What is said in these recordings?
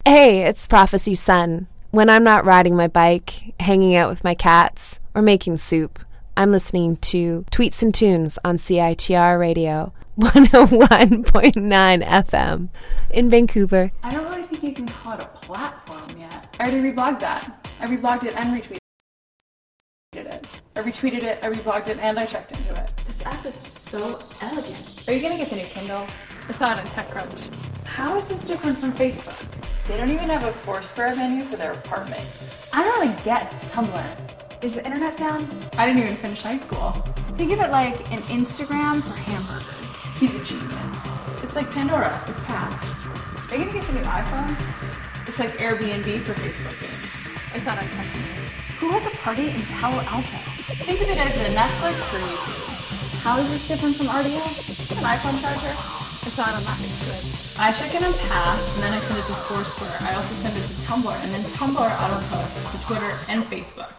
Hey, it's Prophecy Sun. When I'm not riding my bike, hanging out with my cats, or making soup, I'm listening to Tweets and Tunes on CITR Radio, 101.9 FM in Vancouver. I don't really think you can call it a platform yet. I already reblogged that. I reblogged it and retweeted it. I retweeted it, I reblogged it, and I checked into it. This app is so elegant. Are you gonna get the new Kindle? I saw it on TechCrunch. How is this different from Facebook? They don't even have a Foursquare menu for their apartment. I don't really get Tumblr. Is the internet down? I didn't even finish high school. Think of it like an Instagram for hamburgers. He's a genius. It's like Pandora for cats. Are you gonna get the new iPhone? It's like Airbnb for Facebook games. I saw it on TechCrunch. Who has a party in Palo Alto? Think of it as a Netflix for YouTube. How is this different from RDO? An iPhone charger. I saw it on Mapping Squid. I check in on Path, and then I send it to Foursquare. I also send it to Tumblr, and then Tumblr auto-posts to Twitter and Facebook.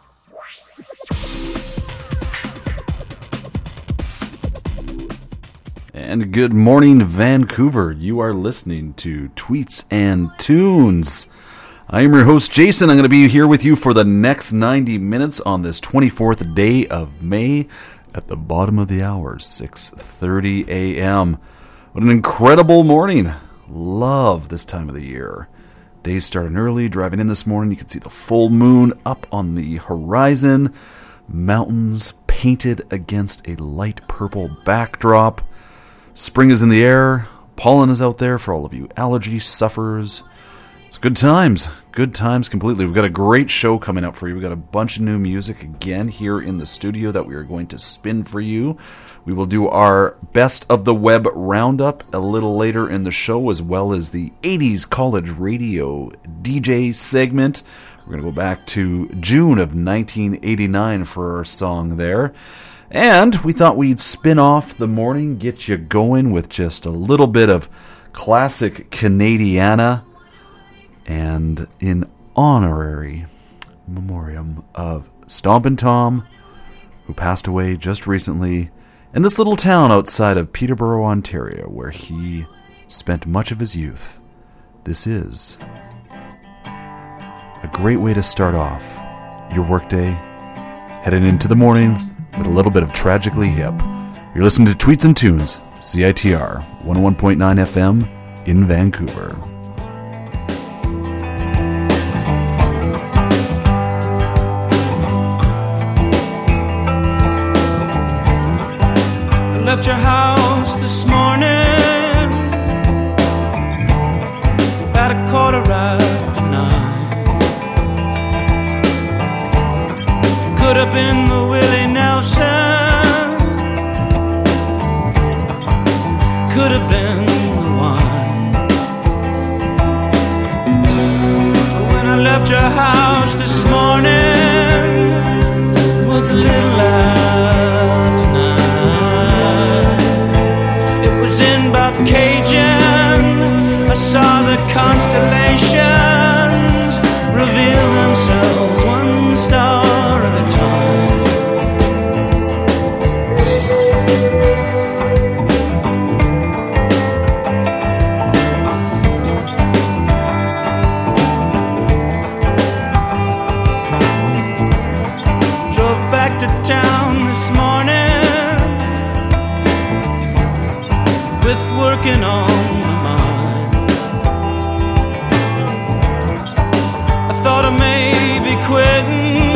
And good morning, Vancouver. You are listening to Tweets and Tunes. I am your host, Jason. I'm going to be here with you for the next 90 minutes on this 24th day of May at the bottom of the hour, 6:30 a.m. What an incredible morning. Love this time of the year. Days starting early. Driving in this morning, you can see the full moon up on the horizon. Mountains painted against a light purple backdrop. Spring is in the air. Pollen is out there for all of you allergy sufferers. It's good times. Good times completely. We've got a great show coming up for you. We've got a bunch of new music again here in the studio that we are going to spin for you. We will do our Best of the Web roundup a little later in the show, as well as the 80s college radio DJ segment. We're going to go back to June of 1989 for our song there. And we thought we'd spin off the morning, get you going with just a little bit of classic Canadiana, and in honorary memoriam of Stompin' Tom, who passed away just recently in this little town outside of Peterborough, Ontario, where he spent much of his youth. This is a great way to start off your workday, heading into the morning with a little bit of Tragically Hip. You're listening to Tweets and Tunes, CITR, 101.9 FM in Vancouver. Left your house this morning about 9:15. Could have been the Willie Nelson, could have been the one. But when I left your house this morning, it was a little after 9. It was in Bobcaygeon. I saw the constellations reveal themselves one star at a time. Drove back to town this morning with working on my mind. I thought of maybe quitting,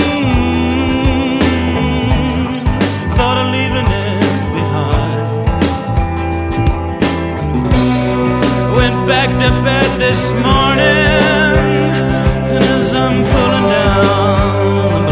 thought of leaving it behind. Went back to bed this morning, and as I'm pulling down the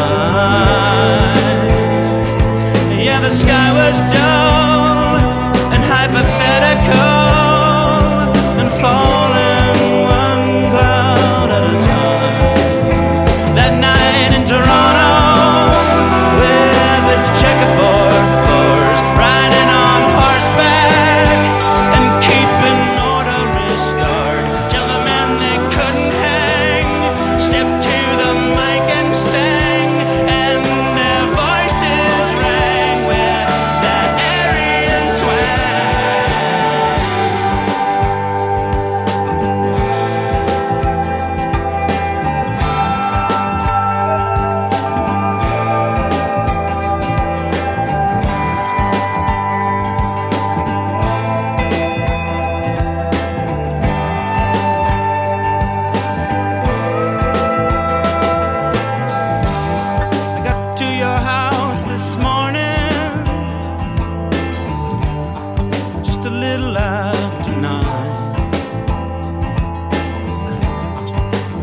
blind, yeah, the sky was dull and hypothetical and falling one cloud at a time. That night in Toronto, with its checkerboard floors, riding on horseback and keeping order restored till the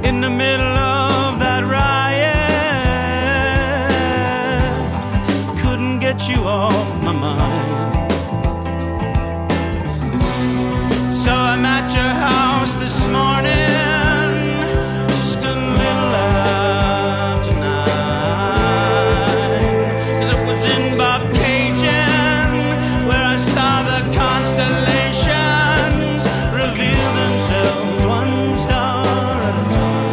in the middle of that riot. Couldn't get you off my mind. So I'm at your house this morning, just a little after 9. 'Cause it was in Bobcaygeon where I saw the constellations reveal themselves one star at a time.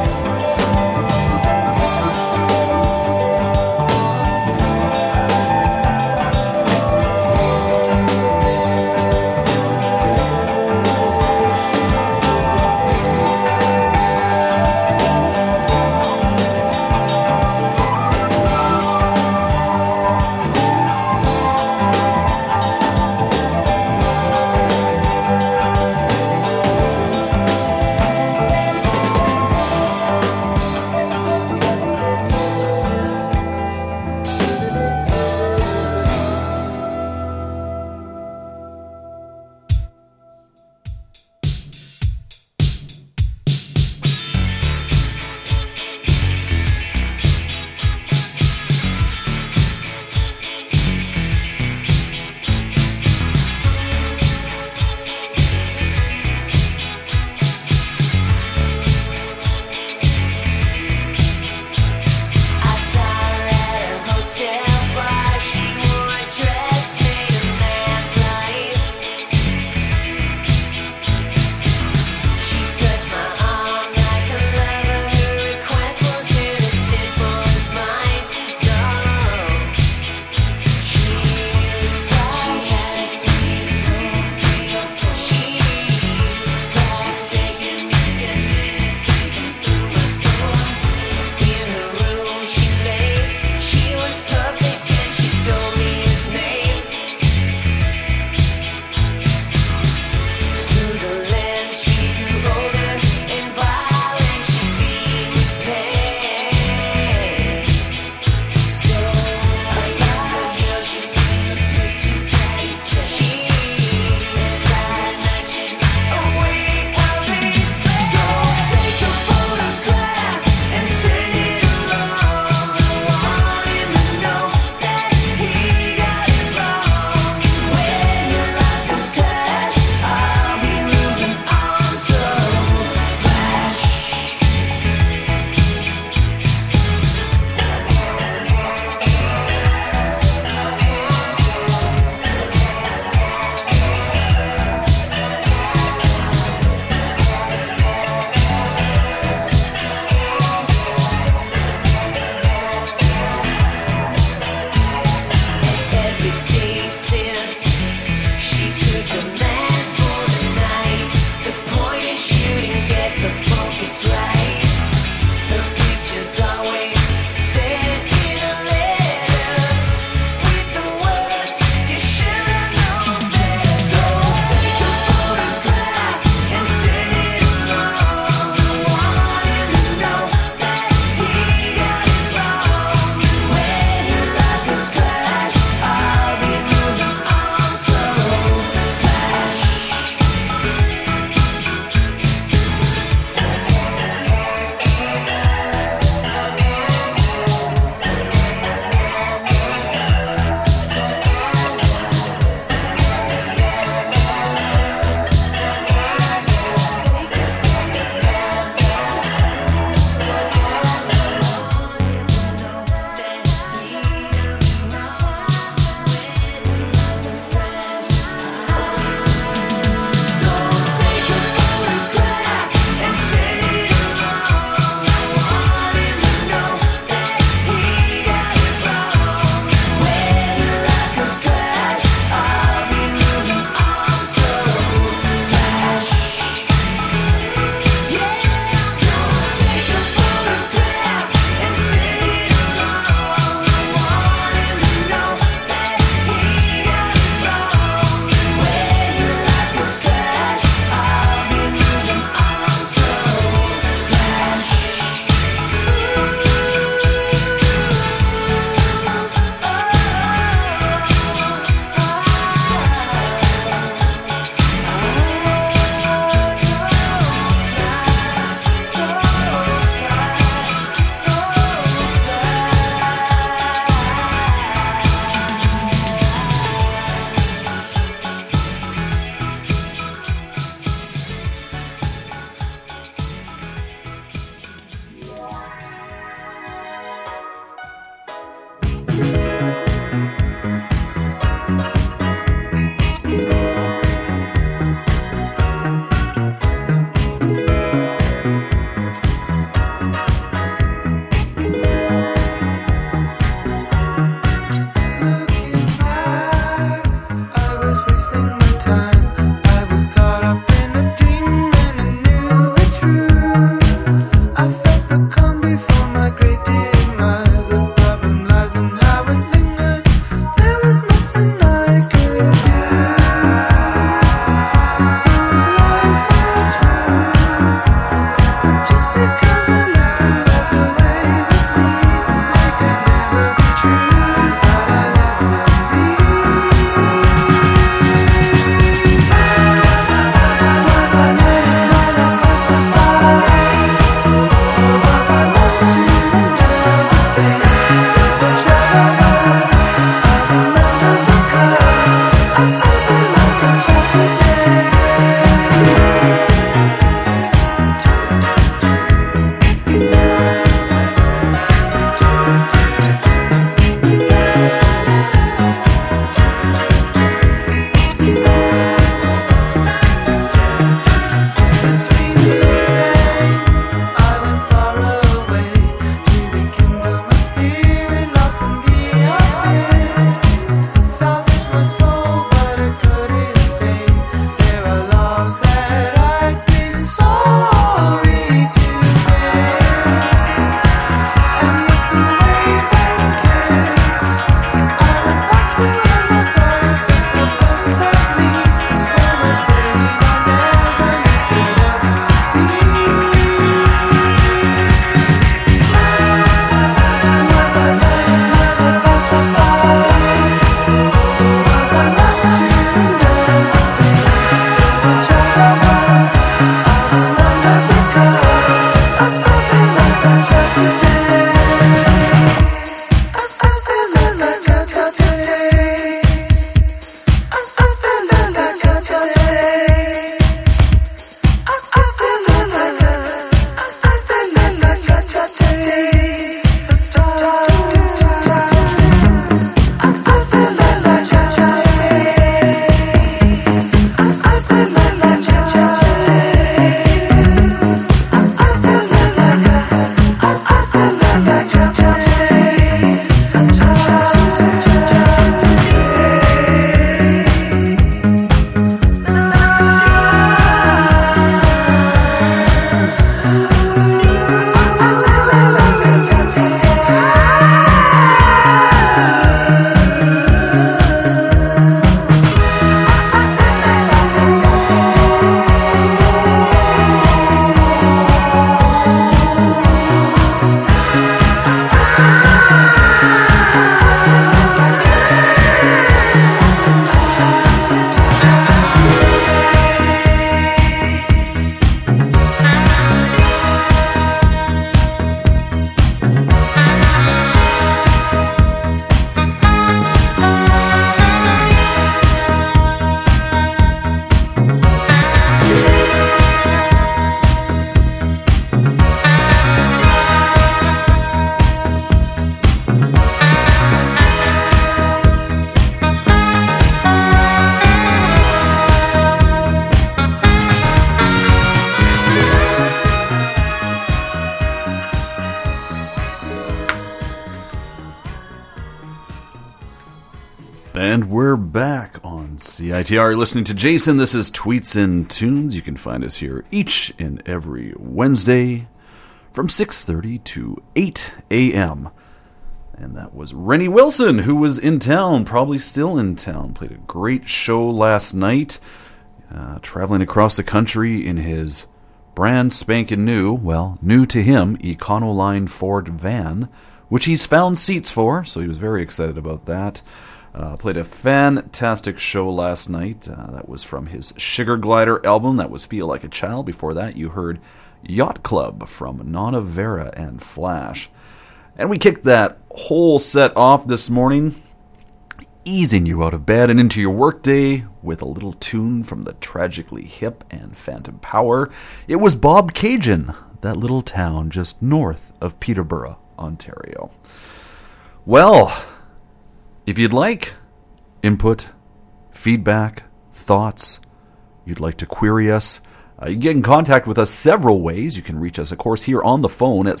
And we're back on CITR. You're listening to Jason. This is Tweets and Tunes. You can find us here each and every Wednesday from 6:30 to 8 a.m. And that was Rennie Wilson, who was in town, probably still in town. Played a great show last night, traveling across the country in his brand spanking new, well, new to him, Econoline Ford van, which he's found seats for, so he was very excited about that. Played a fantastic show last night. That was from his Sugar Glider album. That was Feel Like a Child. Before that, you heard Yacht Club from Nana Vera and Flash. And we kicked that whole set off this morning, easing you out of bed and into your workday with a little tune from the Tragically Hip and Phantom Power. It was Bob Cajun, that little town just north of Peterborough, Ontario. Well, if you'd like input, feedback, thoughts, you'd like to query us, you can get in contact with us several ways. You can reach us, of course, here on the phone at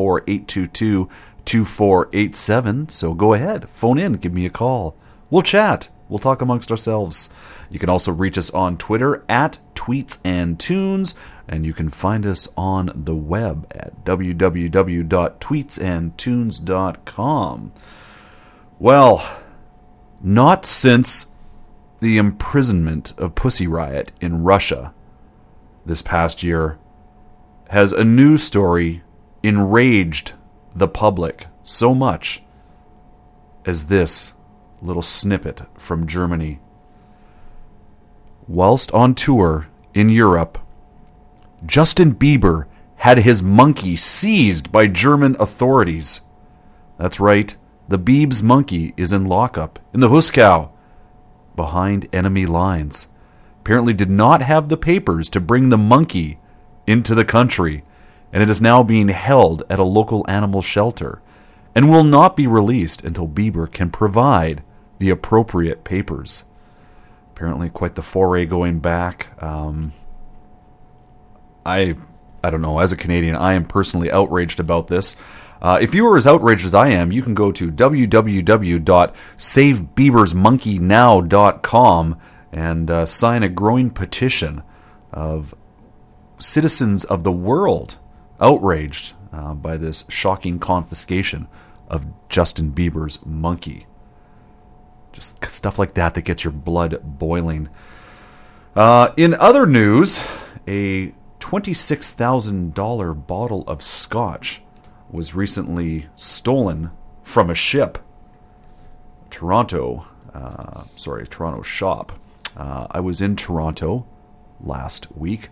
604-822-2487. So go ahead, phone in, give me a call. We'll chat. We'll talk amongst ourselves. You can also reach us on Twitter at Tweets and Tunes, and you can find us on the web at www.tweetsandtunes.com. Well, not since the imprisonment of Pussy Riot in Russia this past year has a news story enraged the public so much as this little snippet from Germany. Whilst on tour in Europe, Justin Bieber had his monkey seized by German authorities. That's right. The Biebs monkey is in lockup in the Huskow, behind enemy lines. Apparently did not have the papers to bring the monkey into the country, and it is now being held at a local animal shelter and will not be released until Bieber can provide the appropriate papers. Apparently quite the foray going back. I don't know, as a Canadian, I am personally outraged about this. If you are as outraged as I am, you can go to www.savebiebersmonkeynow.com and sign a growing petition of citizens of the world outraged by this shocking confiscation of Justin Bieber's monkey. Just stuff like that gets your blood boiling. In other news, a $26,000 bottle of scotch was recently stolen from a ship. Toronto shop. I was in Toronto last week.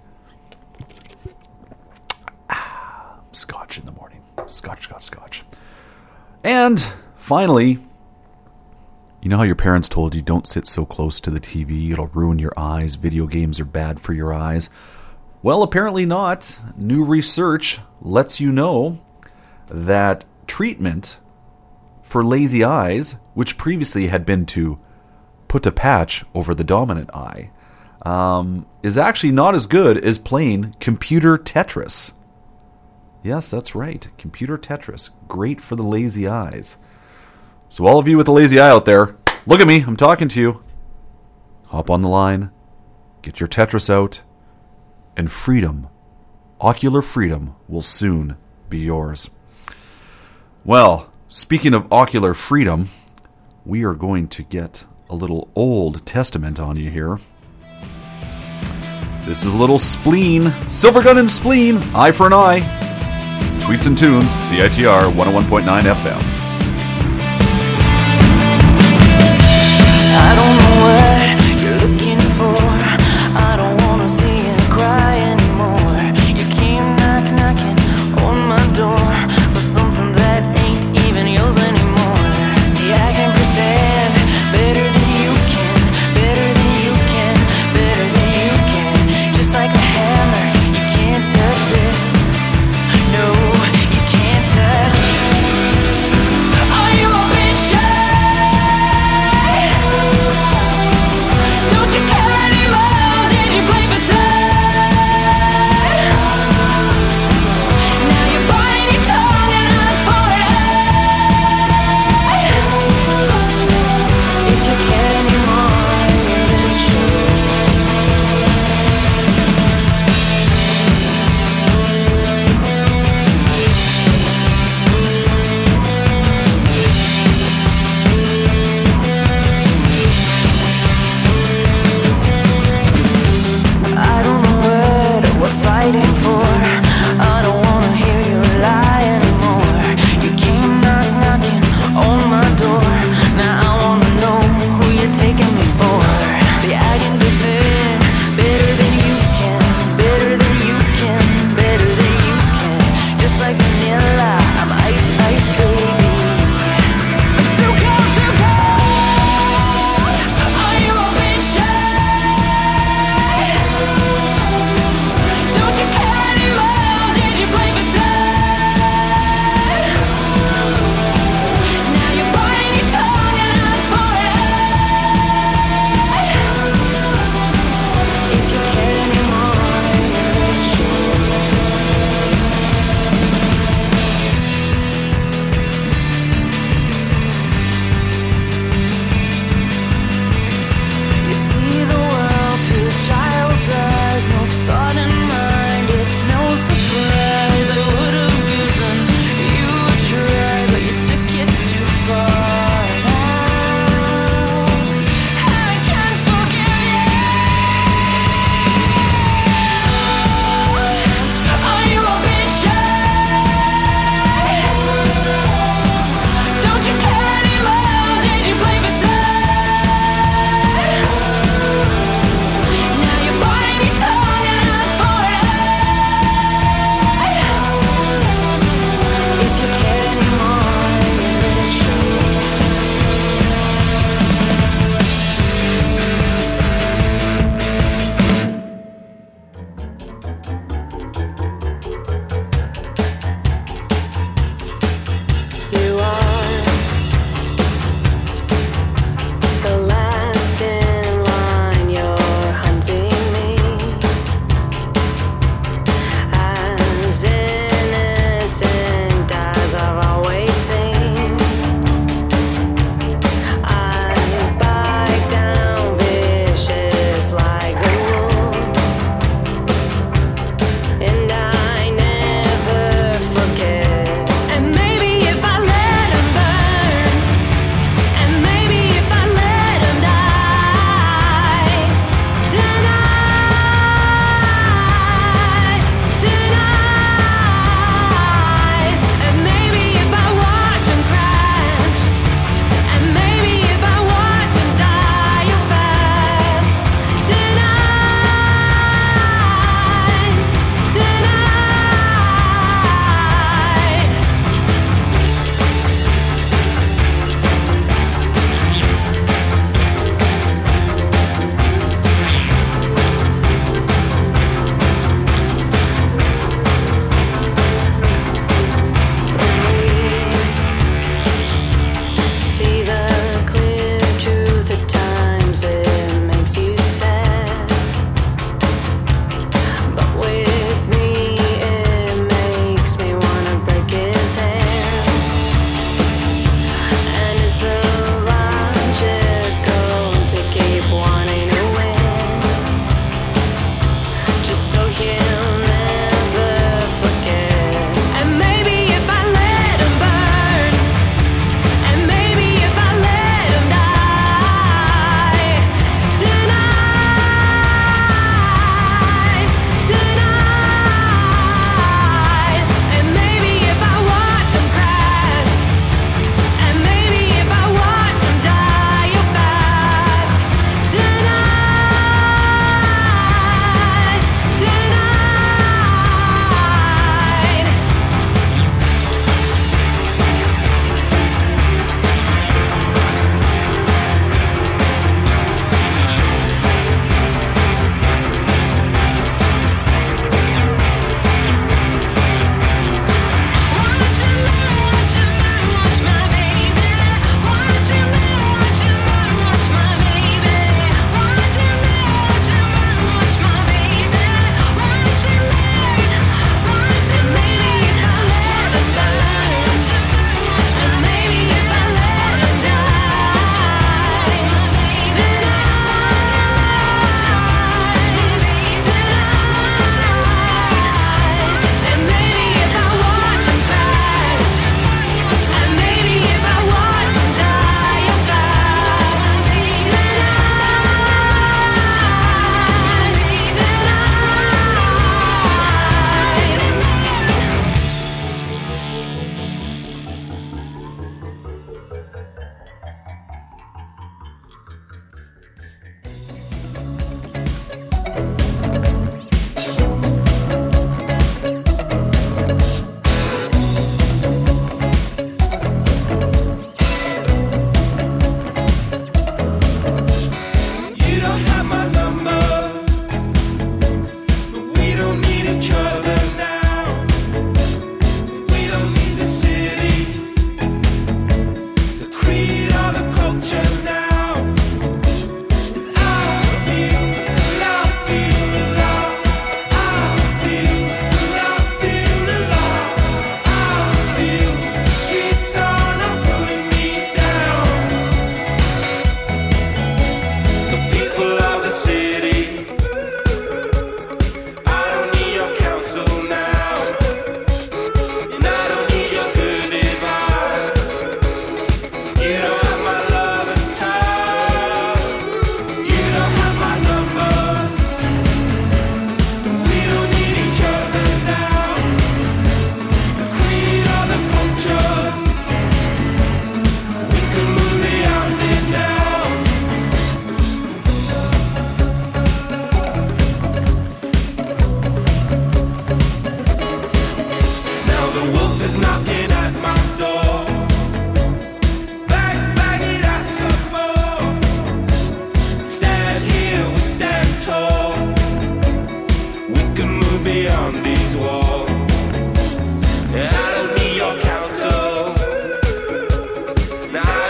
Scotch in the morning. Scotch. And finally, you know how your parents told you don't sit so close to the TV, it'll ruin your eyes, video games are bad for your eyes? Well, apparently not. New research lets you know that treatment for lazy eyes, which previously had been to put a patch over the dominant eye, is actually not as good as playing computer Tetris. Yes, that's right. Computer Tetris. Great for the lazy eyes. So all of you with a lazy eye out there, look at me. I'm talking to you. Hop on the line. Get your Tetris out. And freedom, ocular freedom, will soon be yours. Well, speaking of ocular freedom, we are going to get a little Old Testament on you here. This is a little Spleen, Silver Gun and Spleen, Eye for an Eye. Tweets and Tunes, CITR 101.9 FM. I don't know what you're looking for. I don't wanna see you cry anymore. You came knocking on my door with something that ain't even yours anymore. See, I can pretend better than you can, better than you can, better than you can. Just like a hammer, you can't touch this. No, you can't touch.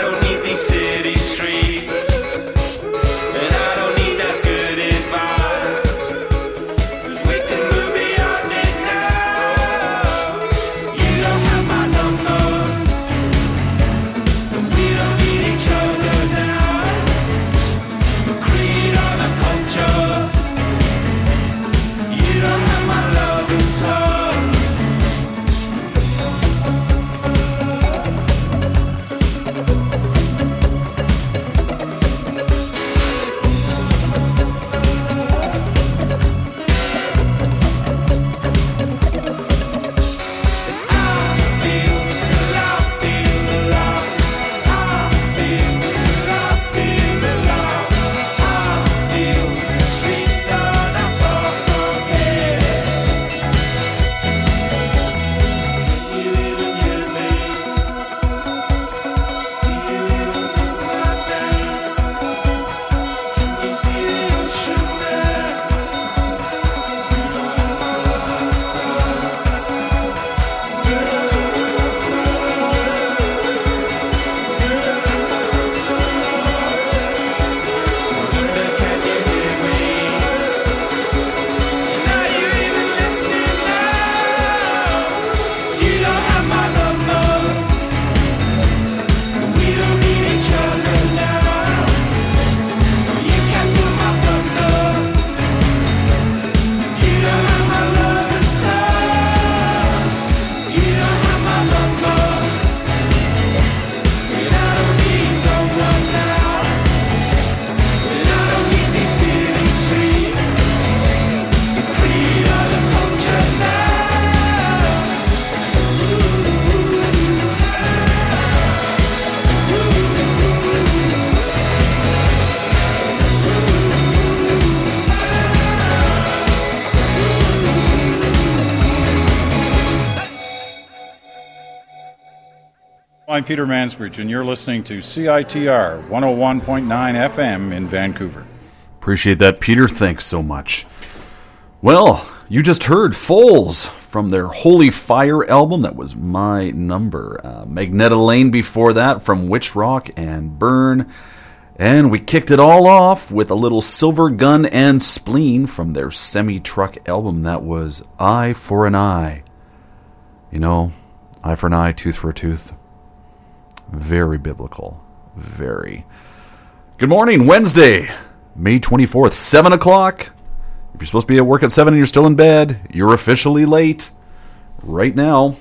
don't need these city streets, and I don't need that good advice, 'cause we can move beyond it now. You don't have my number, and we don't need each other now. The creed or the culture, you don't have my love and touch. I'm Peter Mansbridge, and you're listening to CITR 101.9 FM in Vancouver. Appreciate that, Peter. Thanks so much. Well, you just heard Foals from their Holy Fire album. That was my number. Magneta Lane before that from Witch Rock and Burn. And we kicked it all off with a little Silver Gun and Spleen from their Semi-Truck album. That was Eye for an Eye. You know, eye for an eye, tooth for a tooth. Very biblical. Very. Good morning, Wednesday, May 24th, 7 o'clock. If you're supposed to be at work at 7 and you're still in bed, you're officially late right now.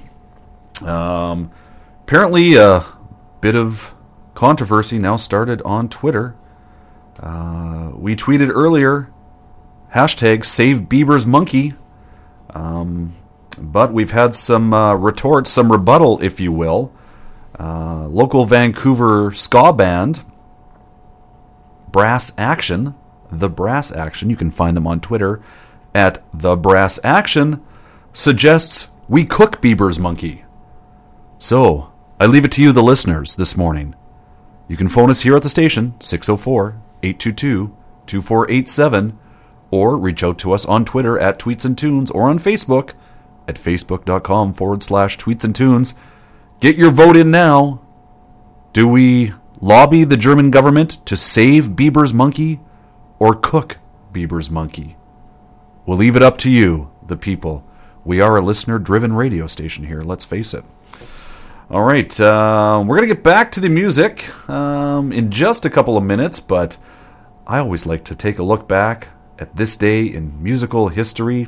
Apparently, a bit of controversy now started on Twitter. We tweeted earlier, hashtag Save Bieber's Monkey. But we've had some retorts, some rebuttal, if you will. Local Vancouver ska band, Brass Action, The Brass Action, you can find them on Twitter at The Brass Action, suggests we cook Bieber's Monkey. So, I leave it to you, the listeners, this morning. You can phone us here at the station, 604-822-2487, or reach out to us on Twitter at Tweets and Tunes, or on Facebook at facebook.com/Tweets and Tunes. Get your vote in now. Do we lobby the German government to save Bieber's Monkey or cook Bieber's Monkey? We'll leave it up to you, the people. We are a listener-driven radio station here, let's face it. All right, we're going to get back to the music in just a couple of minutes, but I always like to take a look back at this day in musical history.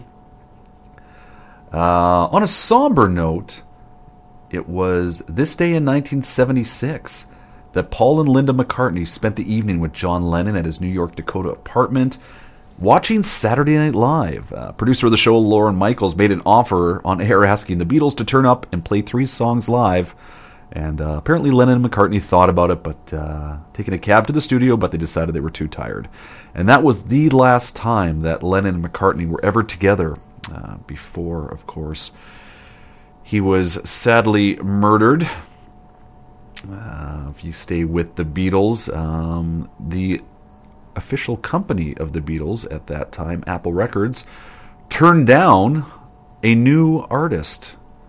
On a somber note, it was this day in 1976 that Paul and Linda McCartney spent the evening with John Lennon at his New York, Dakota apartment watching Saturday Night Live. Producer of the show, Lorne Michaels, made an offer on air asking the Beatles to turn up and play 3 songs live. And apparently Lennon and McCartney thought about it, but taking a cab to the studio, but they decided they were too tired. And that was the last time that Lennon and McCartney were ever together before, of course, he was sadly murdered. If you stay with the Beatles, the official company of the Beatles at that time, Apple Records, turned down a new artist.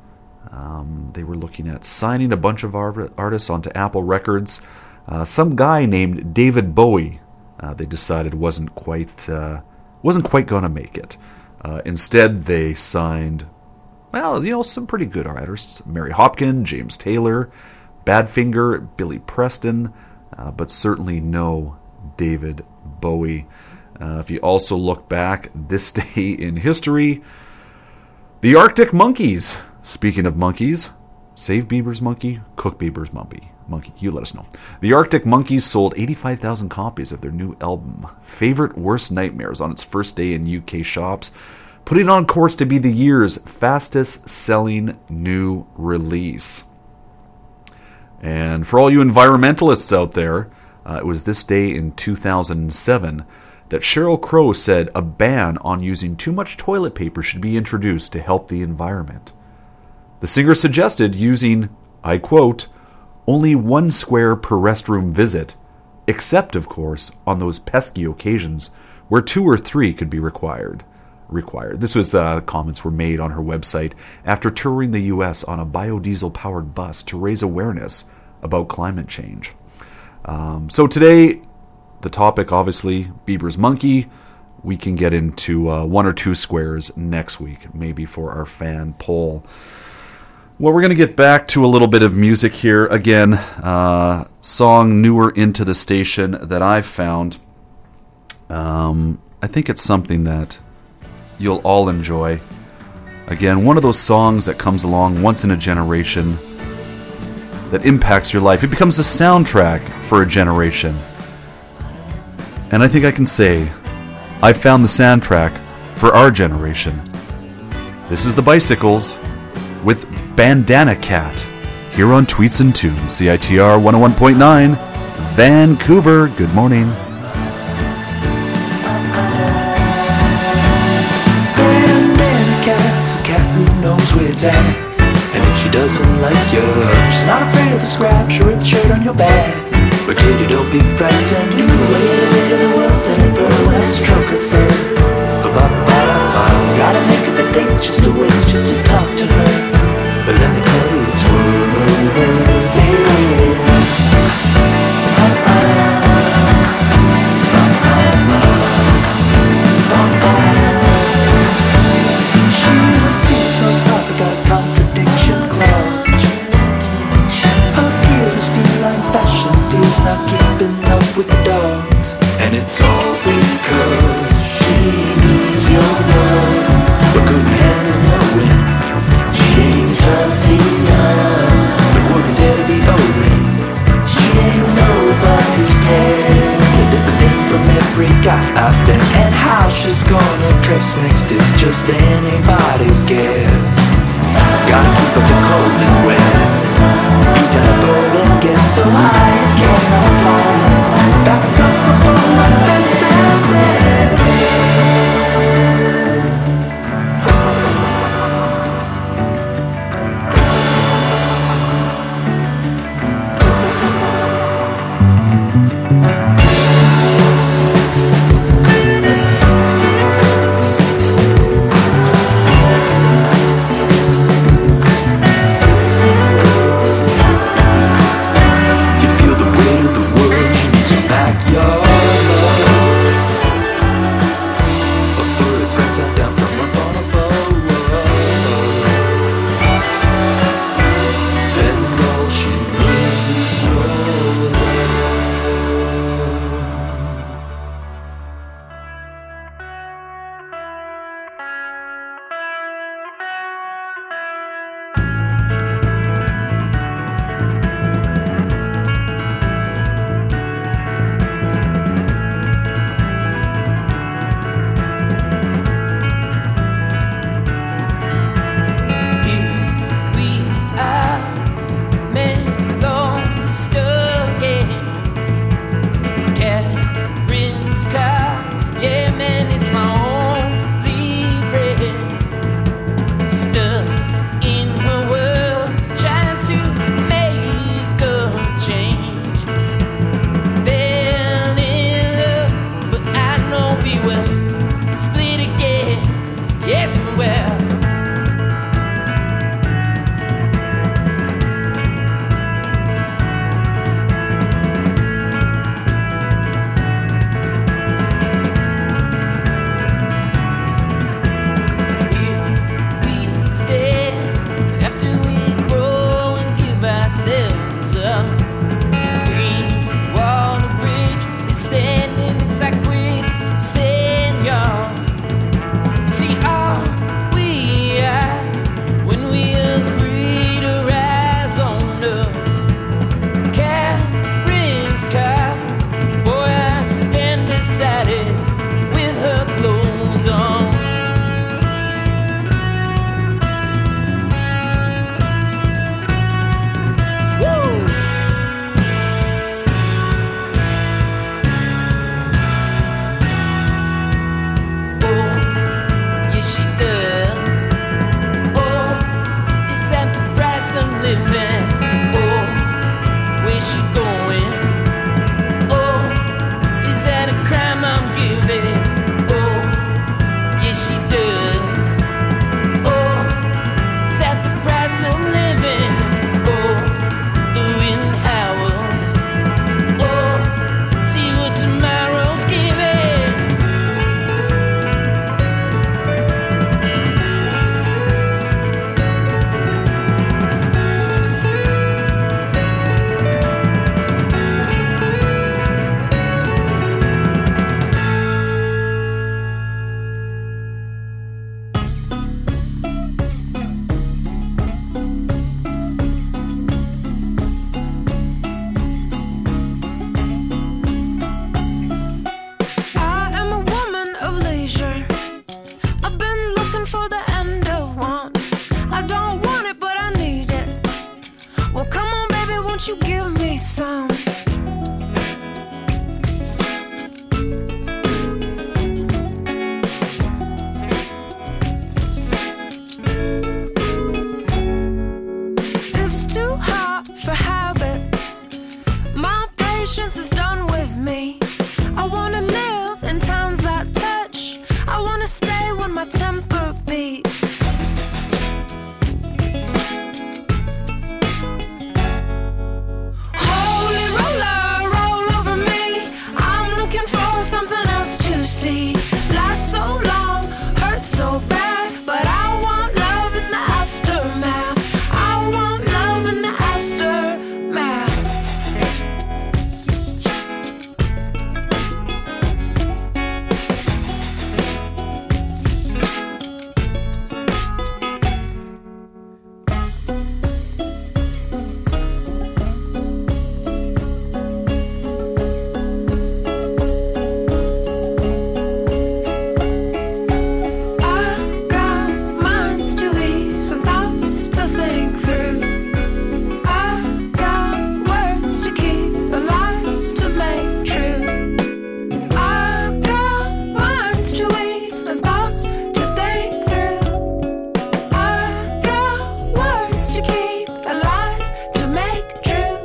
They were looking at signing a bunch of artists onto Apple Records. Some guy named David Bowie, they decided wasn't quite going to make it. Instead, they signed, some pretty good artists: Mary Hopkin, James Taylor, Badfinger, Billy Preston, but certainly no David Bowie. If you also look back this day in history, the Arctic Monkeys. Speaking of monkeys, save Bieber's monkey, cook Bieber's monkey. You let us know. The Arctic Monkeys sold 85,000 copies of their new album, Favorite Worst Nightmares, on its first day in UK shops, putting it on course to be the year's fastest-selling new release. And for all you environmentalists out there, it was this day in 2007 that Sheryl Crow said a ban on using too much toilet paper should be introduced to help the environment. The singer suggested using, I quote, only 1 square per restroom visit, except, of course, on those pesky occasions where 2 or 3 could be required. This was comments were made on her website after touring the U.S. on a biodiesel-powered bus to raise awareness about climate change. So today, the topic, obviously, Bieber's monkey. We can get into 1 or 2 squares next week, maybe for our fan poll. Well, we're going to get back to a little bit of music here. Again, song newer into the station that I've found. I think it's something that you'll all enjoy. Again, one of those songs that comes along once in a generation that impacts your life. It becomes the soundtrack for a generation. And I think I can say, I found the soundtrack for our generation. This is the Bicycles with Bandana Cat, here on Tweets and Tunes, CITR 101.9, Vancouver. Good morning. Bandana Cat's a cat who knows where it's at. And if she doesn't like you, she's not afraid of a scratch or rip the shirt on your back. But kitty, don't be frightened, you wait a bit of the world and a bird when I stroke her fur. Gotta make it the date just to wait, just to talk to her. But let me tell you it's worth it. She seems so soft, but got a contradiction clause. Her heels feel like fashion, feels not keeping up with the dogs. And it's all because she needs your love, but couldn't handle knowing she ain't tough enough. But wouldn't dare to be owing. She ain't nobody's cat. A different name from every guy out there. And how she's gonna dress next is just anybody's guess. Gotta keep up the cold and wet. Beat down a bird and get so high it cannot fly. Back up on my fence and set it. patience is done with me. I wanna live in towns that touch. I wanna stay when my temper beats. Holy roller, roll over me. I'm looking for something else to see. Last so long, hurt so bad, but I want love in the aftermath. I want love in the aftermath. I got minds to ease and thoughts to think through. I got words to keep and lies to make true. I got minds to ease and thoughts to think through. I got words to keep and lies to make true.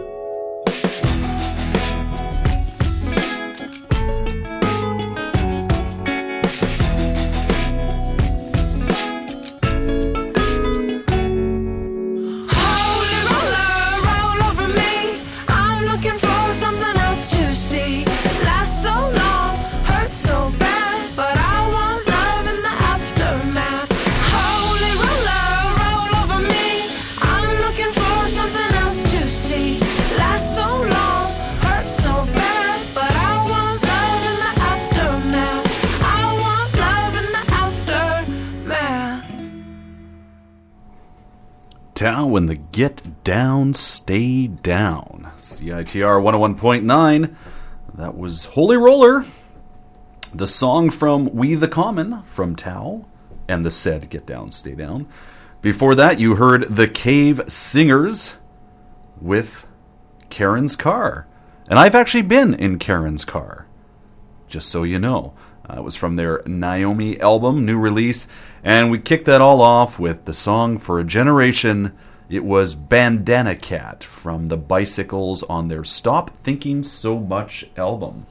Holy roller, roll over me. I'm looking for something else to see. Last so long, hurt so bad, but I want love in the aftermath. Holy roller, roll over me. I'm looking for something else to see. Last so long, hurt so bad, but I want love in the aftermath. I want love in the aftermath. Tao and the Get Down, Stay Down. CITR 101.9. That was Holy Roller, the song from We the Common from Tao, and the said Get Down, Stay Down. Before that, you heard The Cave Singers with Karen's Car. And I've actually been in Karen's Car, just so you know. It was from their Naomi album, new release, and we kicked that all off with the song For a Generation. It was Bandana Cat from the Bicycles on their Stop Thinking So Much album.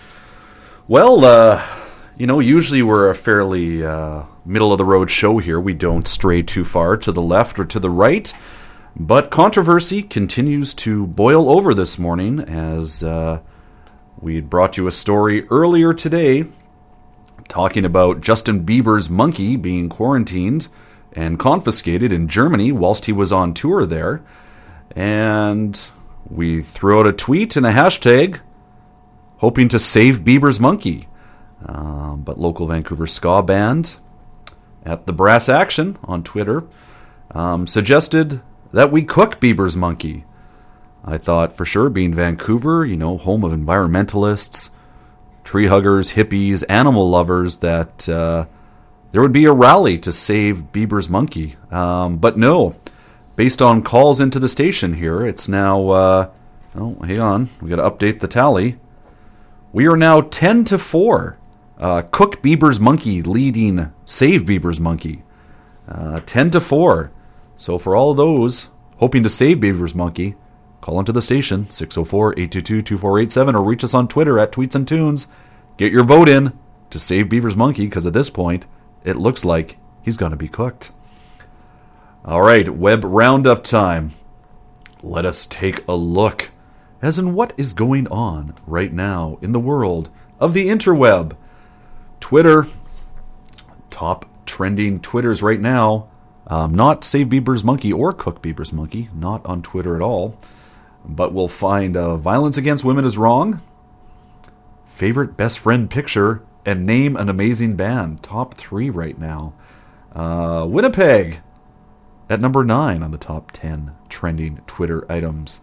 Well, usually we're a fairly middle-of-the-road show here. We don't stray too far to the left or to the right, but controversy continues to boil over this morning as we had brought you a story earlier today talking about Justin Bieber's monkey being quarantined and confiscated in Germany whilst he was on tour there. And we threw out a tweet and a hashtag hoping to save Bieber's monkey. But local Vancouver ska band at the Brass Action on Twitter suggested that we cook Bieber's monkey. I thought for sure, being Vancouver, home of environmentalists, tree huggers, hippies, animal lovers, that there would be a rally to save Bieber's monkey. But no, based on calls into the station here, it's now, hang on, we got to update the tally. We are now 10-4. Cook Bieber's monkey leading Save Bieber's monkey. 10-4. So for all of those hoping to save Bieber's monkey, call into the station, 604-822-2487, or reach us on Twitter at Tweets and Tunes. Get your vote in to save Bieber's monkey, because at this point, it looks like he's going to be cooked. All right, web roundup time. Let us take a look as in what is going on right now in the world of the interweb. Twitter, top trending Twitters right now. Not Save Bieber's monkey or Cook Bieber's monkey, not on Twitter at all. But we'll find violence against women is wrong, favorite best friend picture, and name an amazing band. Top 3 right now. Winnipeg at number 9 on the top 10 trending Twitter items.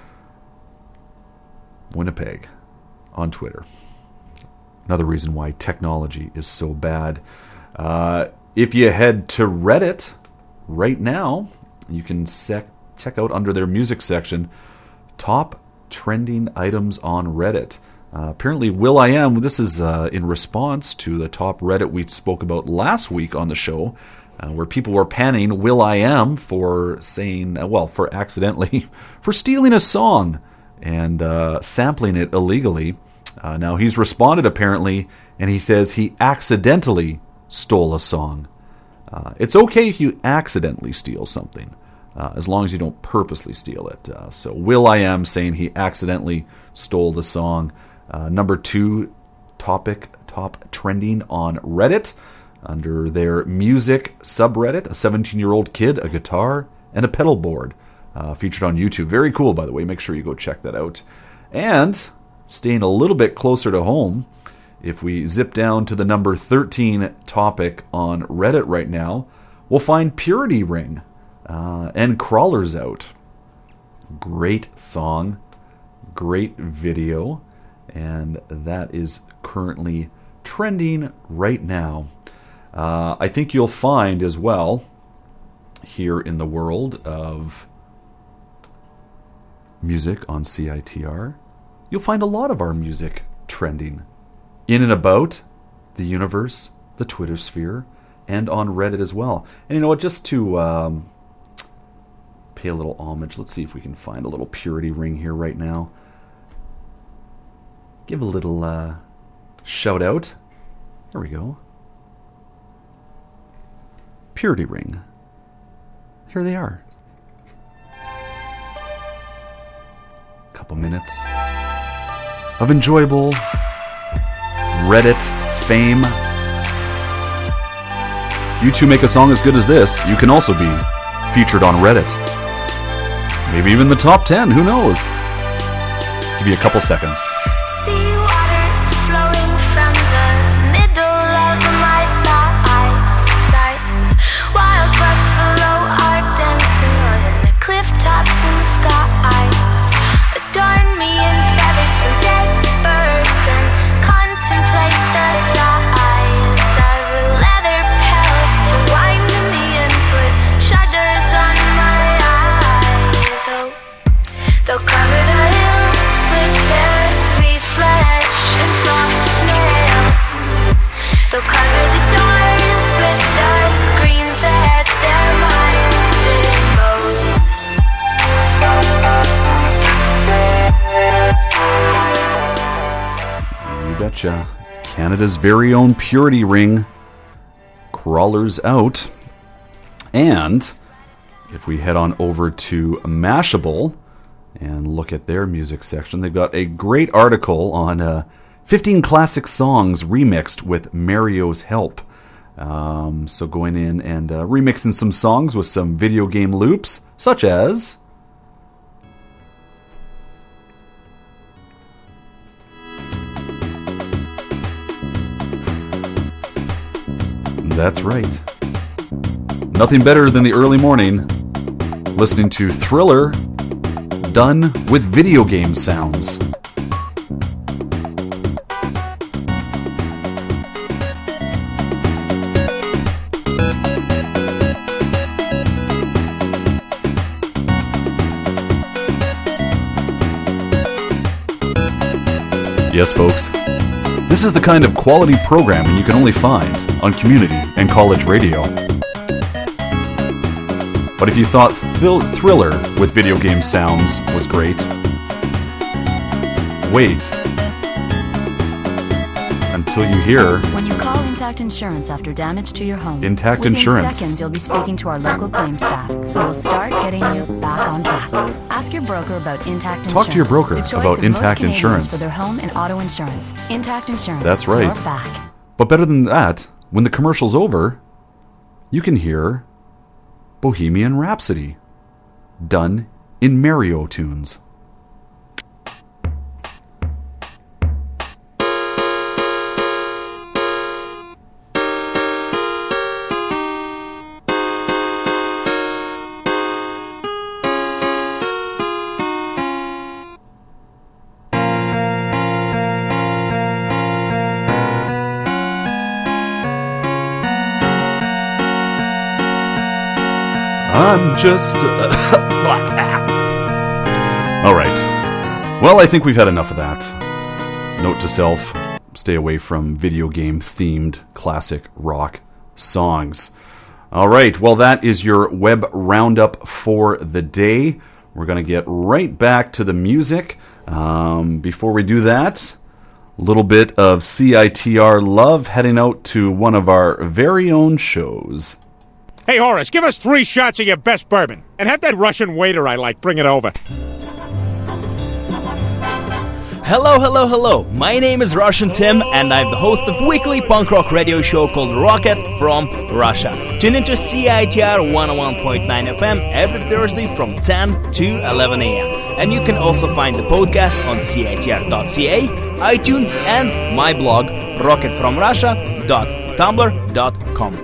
Winnipeg on Twitter. Another reason why technology is so bad. If you head to Reddit right now, you can check out under their music section, top trending items on Reddit. Apparently Will.i.am, this is in response to the top Reddit we spoke about last week on the show, where people were panning Will.i.am for saying, for accidentally, for stealing a song and sampling it illegally. Now, he's responded apparently, and he says he accidentally stole a song. It's okay if you accidentally steal something, as long as you don't purposely steal it. So Will.i.am saying he accidentally stole the song. Number 2 topic, top trending on Reddit, under their music subreddit, a 17-year-old kid, a guitar, and a pedal board, featured on YouTube. Very cool, by the way. Make sure you go check that out. And staying a little bit closer to home, if we zip down to the number 13 topic on Reddit right now, we'll find Purity Ring and Crawlers Out. Great song, great video, and that is currently trending right now. I think you'll find as well, here in the world of music on CITR, you'll find a lot of our music trending in and about the universe, the Twitter sphere, and on Reddit as well. And you know what, just to pay a little homage, let's see if we can find a little Purity Ring here right now. Give a little shout out. There we go. Purity Ring. Here they are. Couple minutes of enjoyable Reddit fame. You two make a song as good as this, you can also be featured on Reddit. Maybe even the top 10, who knows? Give you a couple seconds. Sea waters flowing from the middle of my thighs. Wild buffalo are dancing on the cliff tops in the skies. Adorn me in feathers from dead birds and contemplate the size of leather pelts to wind me and put shudders on my eyes. Oh, they'll cover the hills with their sweet flesh and soft nails. They'll cover the doors with the screens that their minds dispose. You betcha. Canada's very own Purity Ring, Crawlers Out. And if we head on over to Mashable and look at their music section, they've got a great article on 15 classic songs remixed with Mario's help. So going in and remixing some songs with some video game loops, such as... That's right. Nothing better than the early morning listening to Thriller done with video game sounds. Yes, folks. This is the kind of quality programming you can only find on community and college radio. But if you thought Thriller with video game sounds was great, wait until you hear... When you call Intact Insurance after damage to your home, Intact within Insurance. seconds you'll be speaking to our local claims staff, who will start getting you back on track. Ask your broker about Intact Insurance. Talk to your broker the choice about of Intact most Canadians Insurance. for their home and auto insurance. Intact Insurance. That's right. You're back. But better than that, when the commercial's over, you can hear Bohemian Rhapsody, done in Mario tunes. I'm just... All right. Well, I think we've had enough of that. Note to self, stay away from video game-themed classic rock songs. All right, well, that is your web roundup for the day. We're going to get right back to the music. Before we do that, a little bit of CITR love heading out to one of our very own shows. Hey, Horace, give us 3 shots of your best bourbon. And have that Russian waiter I like bring it over. Hello, hello, hello. My name is Russian Tim, and I'm the host of weekly punk rock radio show called Rocket from Russia. Tune into CITR 101.9 FM every Thursday from 10 to 11 a.m. And you can also find the podcast on CITR.ca, iTunes, and my blog, rocketfromrussia.tumblr.com.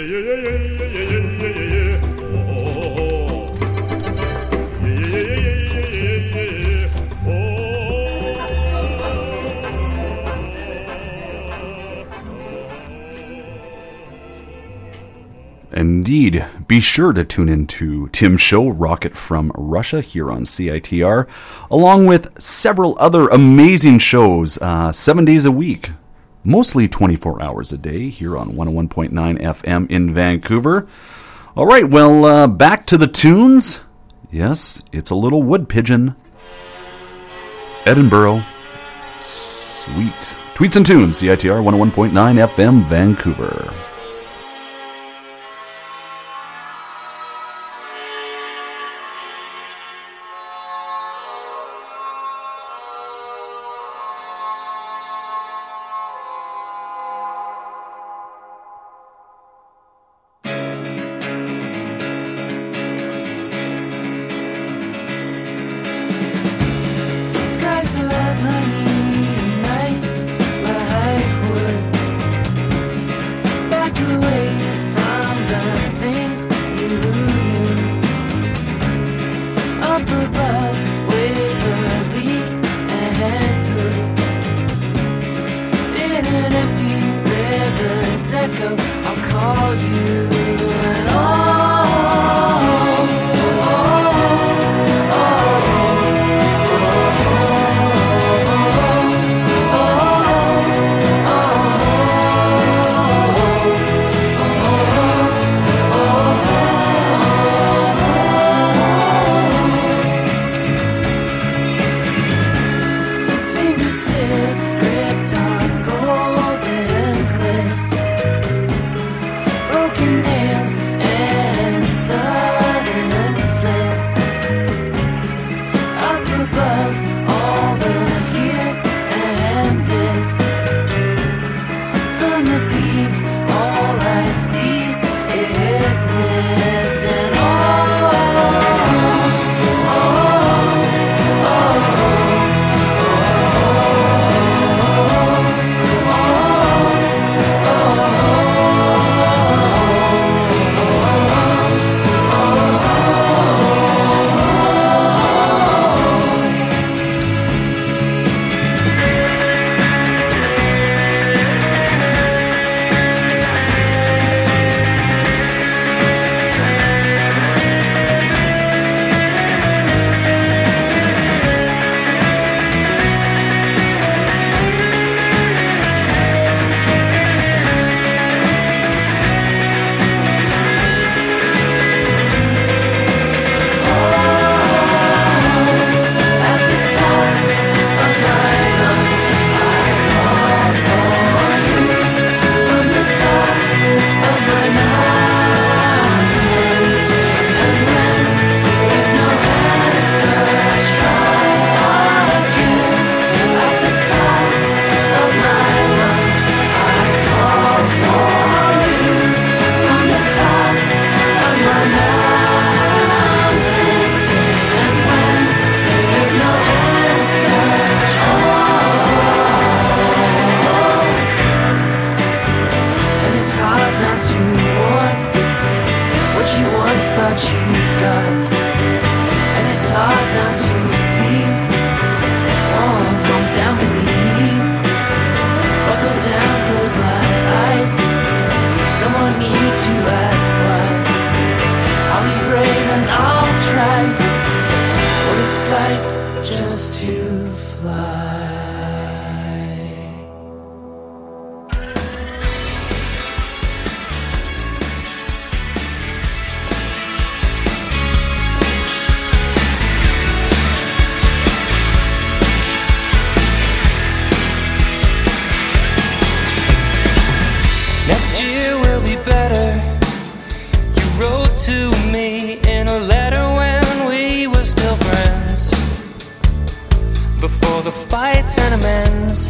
Indeed. Be sure to tune into Tim's show, Rocket from Russia, here on CITR, along with several other amazing shows, 7 days a week, mostly 24 hours a day, here on 101.9 FM in Vancouver. All right, well, back to the tunes. Yes, it's a little wood pigeon. Edinburgh. Sweet. Tweets and Tunes, CITR 101.9 FM, Vancouver. Skies of honey and night, my hide wood. Back away from the things you knew. Up above, waverly and through. In an empty river's echo, I'll call you and fingertips gripped on golden cliffs, broken better. You wrote to me in a letter when we were still friends, before the fights and amends.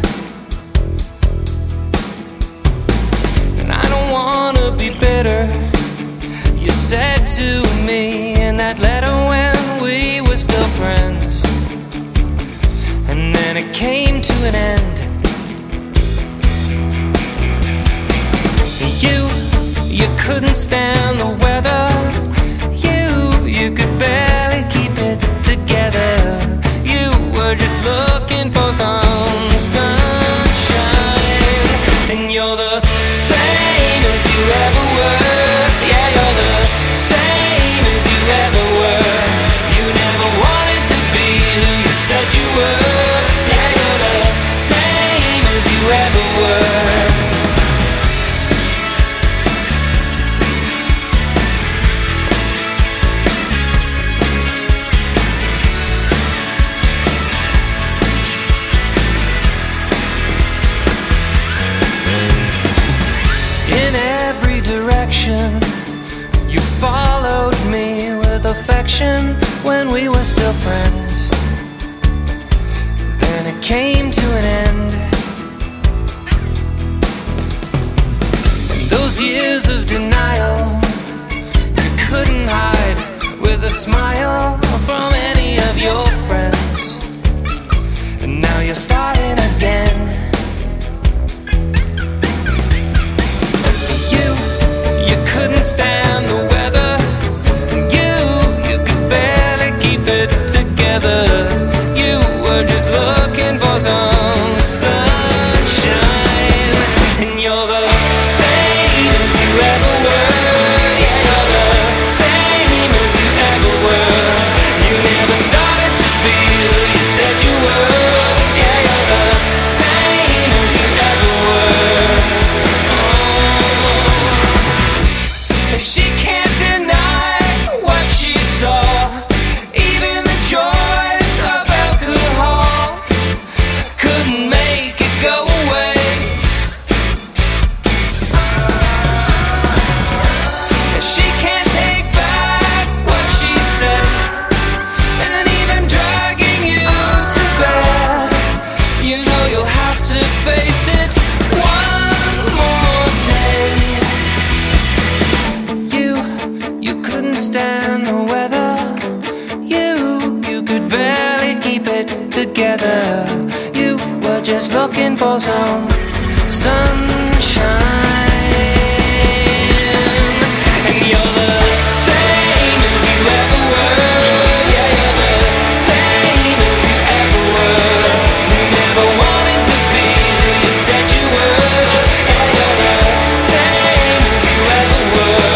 And I don't wanna be bitter. You said to me in that letter when we were still friends, and then it came to an end. You couldn't stand the weather. You could barely keep it together. You were just looking for some sunshine. And you're the same as you ever were. Yeah, you're the same as you ever were. You never wanted to be who you said you were. Yeah, you're the same as you ever were. You followed me with affection when we were still friends. Then it came to an end. And those years of denial you couldn't hide with a smile from any of your friends. And now you're starting again. You couldn't stand the weather. You could barely keep it together. You were just looking for some sunshine. And you're the same as you ever were. Yeah, you're the same as you ever were. You never started to be who you said you were. Yeah, you're the same as you ever were. She can't deny what she saw. Even the joys of alcohol couldn't make it go away. She can't take back what she said. And even dragging you to bed, you know you'll have to face it one more day. You couldn't stand the weather. You could barely keep it together. You were just looking for some sunshine. And you're the same as you ever were. Yeah, you're the same as you ever were. You never wanted to be who you said you were. Yeah, you're the same as you ever were.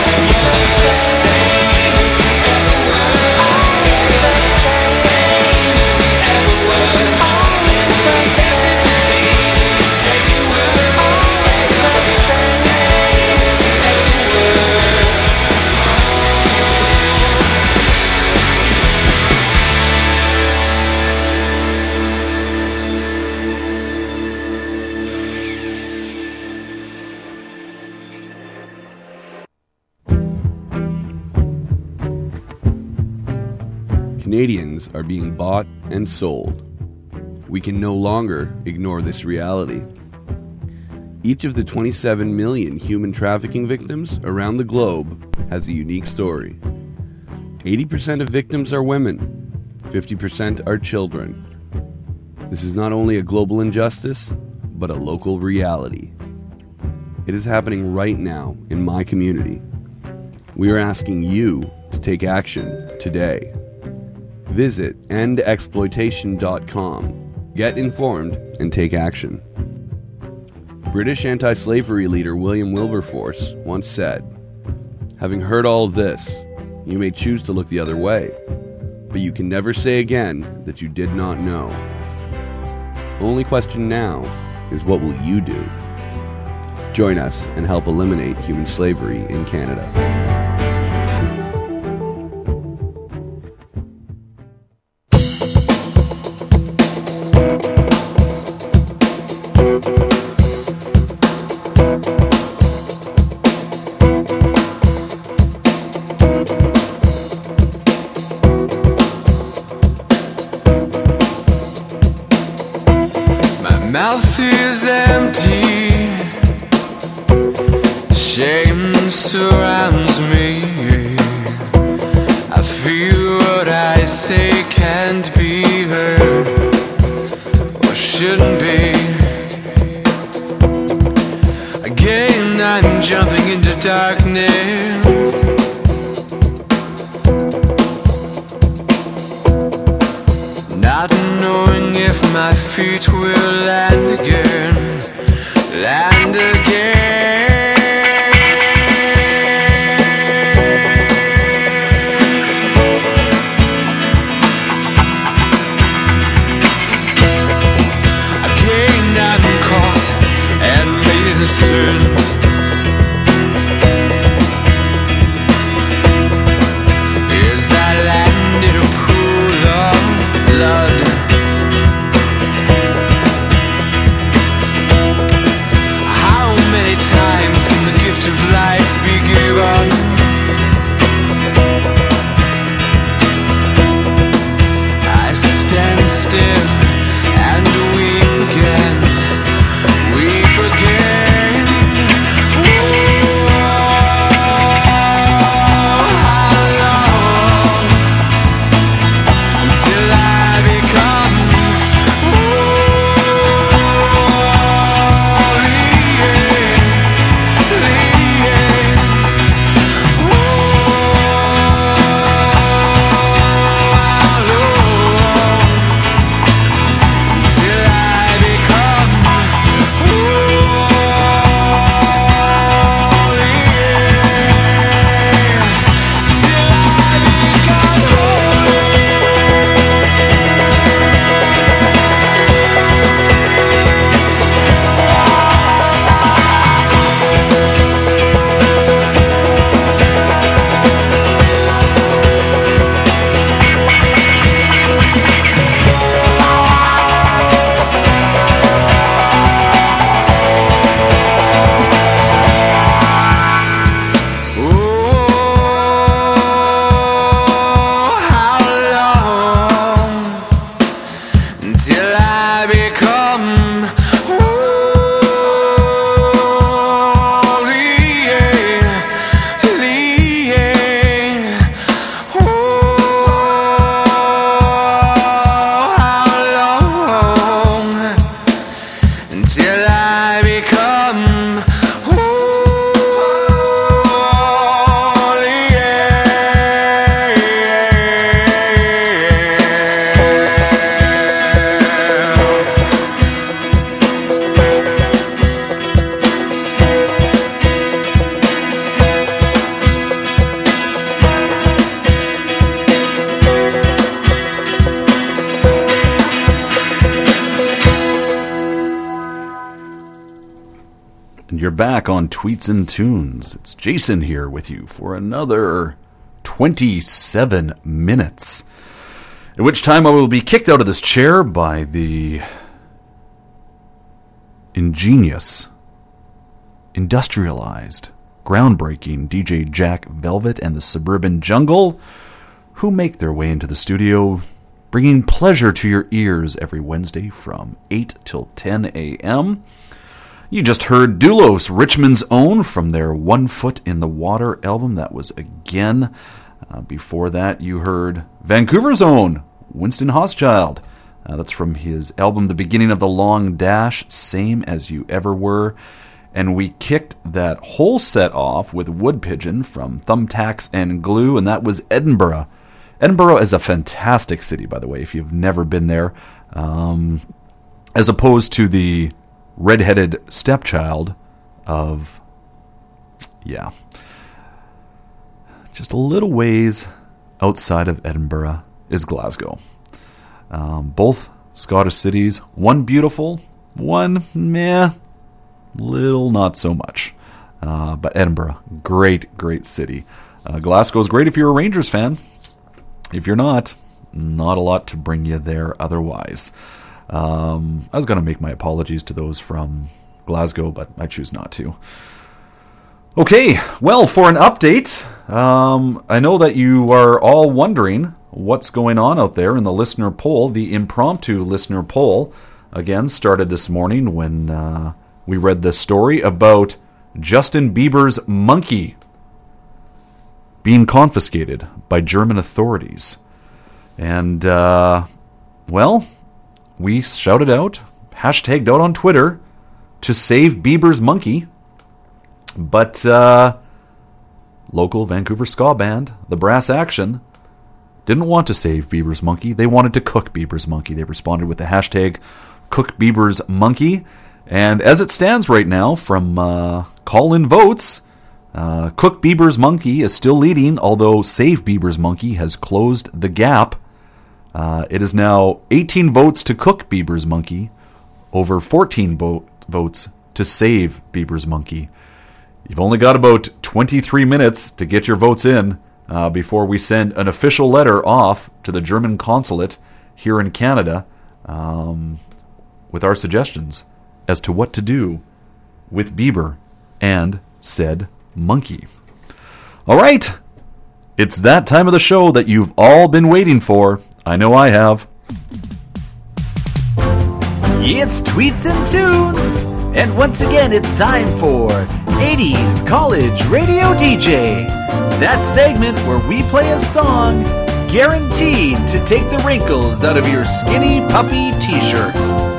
Canadians are being bought and sold. We can no longer ignore this reality. Each of the 27 million human trafficking victims around the globe has a unique story. 80% of victims are women, 50% are children. This is not only a global injustice, but a local reality. It is happening right now in my community. We are asking you to take action today. Visit endexploitation.com. Get informed and take action. British anti-slavery leader William Wilberforce once said, "Having heard all this, you may choose to look the other way, but you can never say again that you did not know." Only question now is, what will you do? Join us and help eliminate human slavery in Canada. mouth is empty. Shame surrounds me. I feel what I say can't be heard or shouldn't be. Again, I'm jumping into darkness. Not knowing if my feet will land again, land again. Again, I'm caught and made innocent. As I land in a pool of blood. How many times can the gift of life be given? I stand still and weep again, weep again. How long until I become until I become until I become And you're back on Tweets and Tunes. It's Jason here with you for another 27 minutes. At which time I will be kicked out of this chair by the ingenious, industrialized, groundbreaking DJ Jack Velvet and the Suburban Jungle, who make their way into the studio, bringing pleasure to your ears every Wednesday from 8 till 10 a.m., You just heard Doulos, Richmond's Own, from their One Foot in the Water album. That was Again. Before that, you heard Vancouver's Own, Winston Hochschild. That's from his album The Beginning of the Long Dash, Same as You Ever Were. And we kicked that whole set off with Wood Pigeon from Thumbtacks and Glue, and that was Edinburgh. Edinburgh is a fantastic city, by the way, if you've never been there. As opposed to the redheaded stepchild of, just a little ways outside of Edinburgh is Glasgow. Both Scottish cities, one beautiful, one little not so much. But Edinburgh, great city. Glasgow's great if you're a Rangers fan. If you're not a lot to bring you there otherwise. I was going to make my apologies to those from Glasgow, but I choose not to. Okay, well, for an update, I know that you are all wondering what's going on out there in the listener poll, the impromptu listener poll. again started this morning when we read the story about Justin Bieber's monkey being confiscated by German authorities. And, well, we shouted out, hashtagged out on Twitter, to save Bieber's monkey. But local Vancouver ska band, the Brass Action, didn't want to save Bieber's monkey. They wanted to cook Bieber's monkey. They responded with the hashtag Cook Bieber's Monkey. And as it stands right now, from call-in votes, Cook Bieber's Monkey is still leading, although Save Bieber's Monkey has closed the gap. It is now 18 votes to Cook Bieber's Monkey, over 14 votes to Save Bieber's Monkey. You've only got about 23 minutes to get your votes in before we send an official letter off to the German consulate here in Canada with our suggestions as to what to do with Bieber and said monkey. All right, it's that time of the show that you've all been waiting for. I know I have. It's Tweets and Tunes, and once again it's time for 80s College Radio DJ. That segment where we play a song guaranteed to take the wrinkles out of your skinny puppy t-shirt.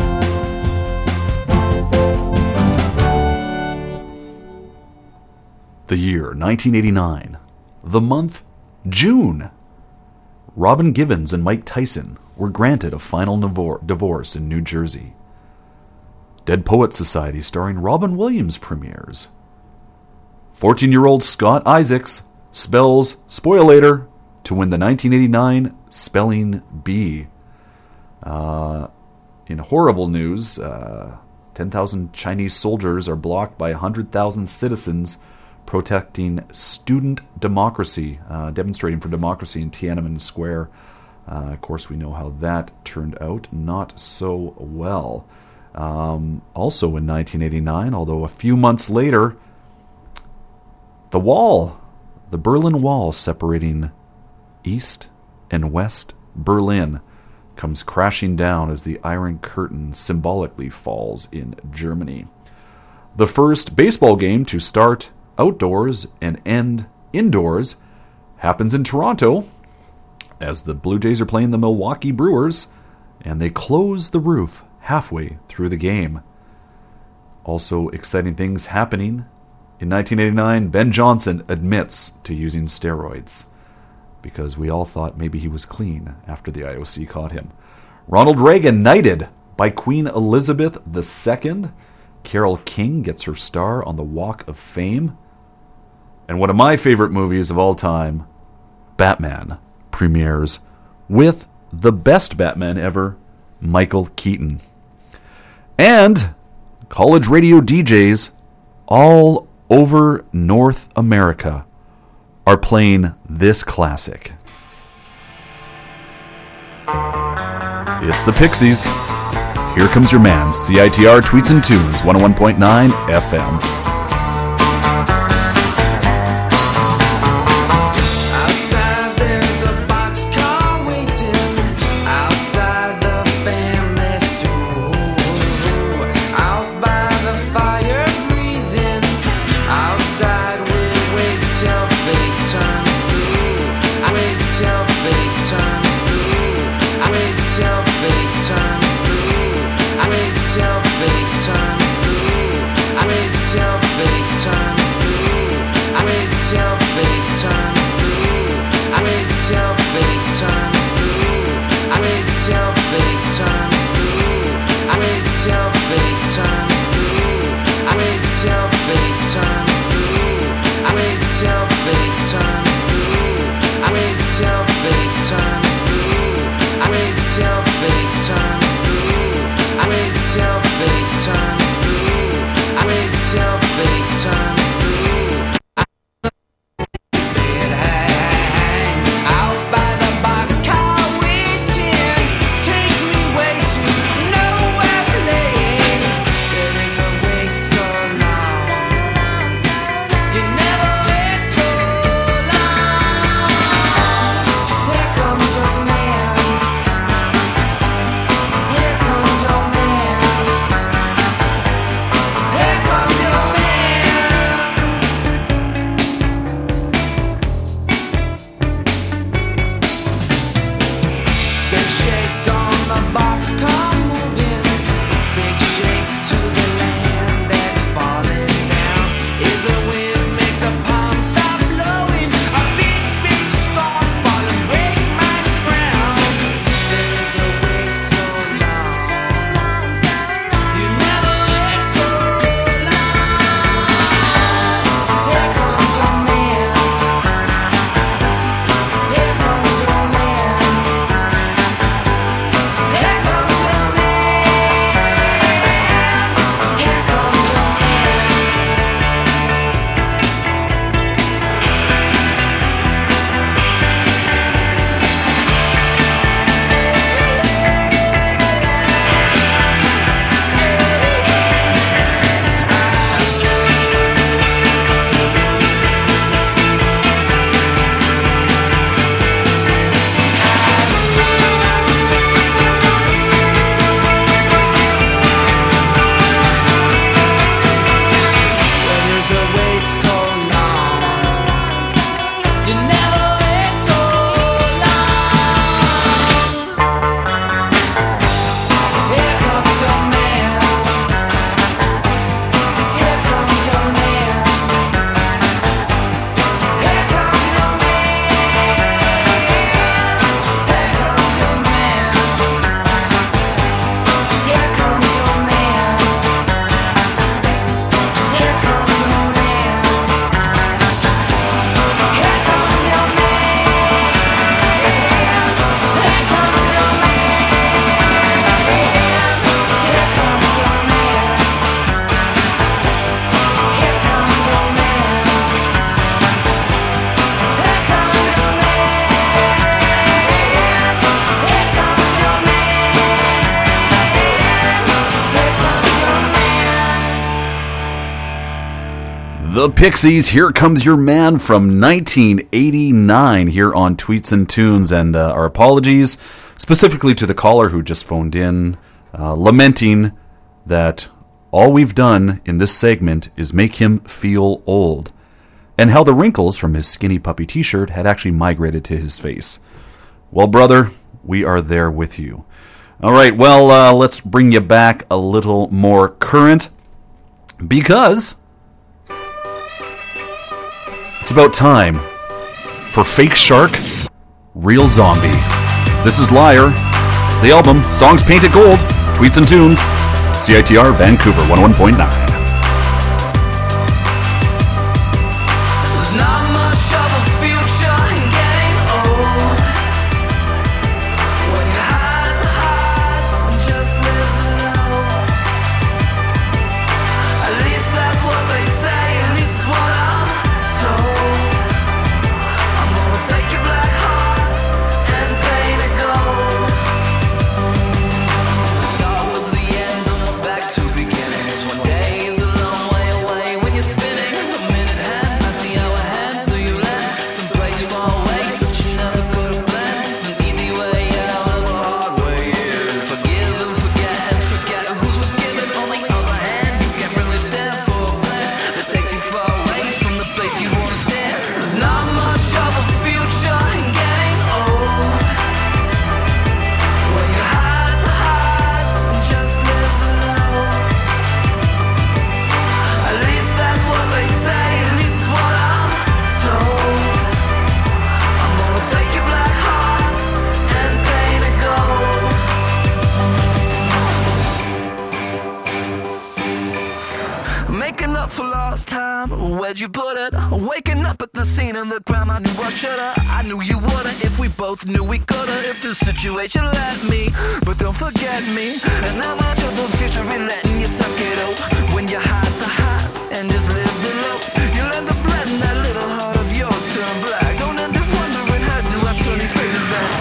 The year 1989. The month June. Robin Givens and Mike Tyson were granted a final divorce in New Jersey. Dead Poets Society starring Robin Williams premieres. 14-year-old Scott Isaacs spells spoilator to win the 1989 Spelling Bee. In horrible news, 10,000 Chinese soldiers are blocked by 100,000 citizens protecting student democracy, demonstrating for democracy in Tiananmen Square. Of course, we know how that turned out. Not so well. Also in 1989, although a few months later, the Berlin Wall separating East and West Berlin comes crashing down as the Iron Curtain symbolically falls in Germany. The first baseball game to start outdoors and end indoors happens in Toronto as the Blue Jays are playing the Milwaukee Brewers, and they close the roof halfway through the game. Also exciting things happening. In 1989, Ben Johnson admits to using steroids because we all thought maybe he was clean after the IOC caught him. Ronald Reagan knighted by Queen Elizabeth II. Carole King gets her star on the Walk of Fame. And one of my favorite movies of all time, Batman, premieres with the best Batman ever, Michael Keaton. And college radio DJs all over North America are playing this classic. It's the Pixies. Here comes your man, CITR Tweets and Tunes, 101.9 FM. Here comes a man. The Pixies, Here Comes Your Man from 1989 here on Tweets and Tunes. And our apologies specifically to the caller who just phoned in, lamenting that all we've done in this segment is make him feel old, and how the wrinkles from his skinny puppy t-shirt had actually migrated to his face. Well, brother, we are there with you. All right, well, let's bring you back a little more current, because it's about time for Fake Shark, Real Zombie. This is Liar. The album, Songs Painted Gold, Tweets and Tunes, CITR Vancouver 101.9. There's not much of a future in getting old. When you hide the highs and just live the lows. At least that's what they say, at least it's what I'm told. I'm gonna take your black heart and paint it gold. The start was the end, and we're back to beginnings. One day is a long way away when you're spinning. A minute hand, passing out a hand, so you land someplace far away, but you never go to plan. It's an easy way out of a hard way in. Forgive and forget who's forgiven. On the other hand, you can't really stand for a plan that takes you far away from the place you wanna stand. There's not much of a future in getting old. When you hide the highs and just live the lows. At least that's what they say, at least it's what I'm told. I'm gonna take your black heart and paint it gold. Making up for lost time, where'd you put it? Waking up at the scene of the crime, I knew I shoulda, I knew you woulda. If we both knew we coulda, if the situation let me, but don't forget me. There's not much of a future in letting yourself get old. When you hide the highs and just live the lows, you'll end up letting that little heart of yours turn black. Don't end up wondering how do I turn these pages back.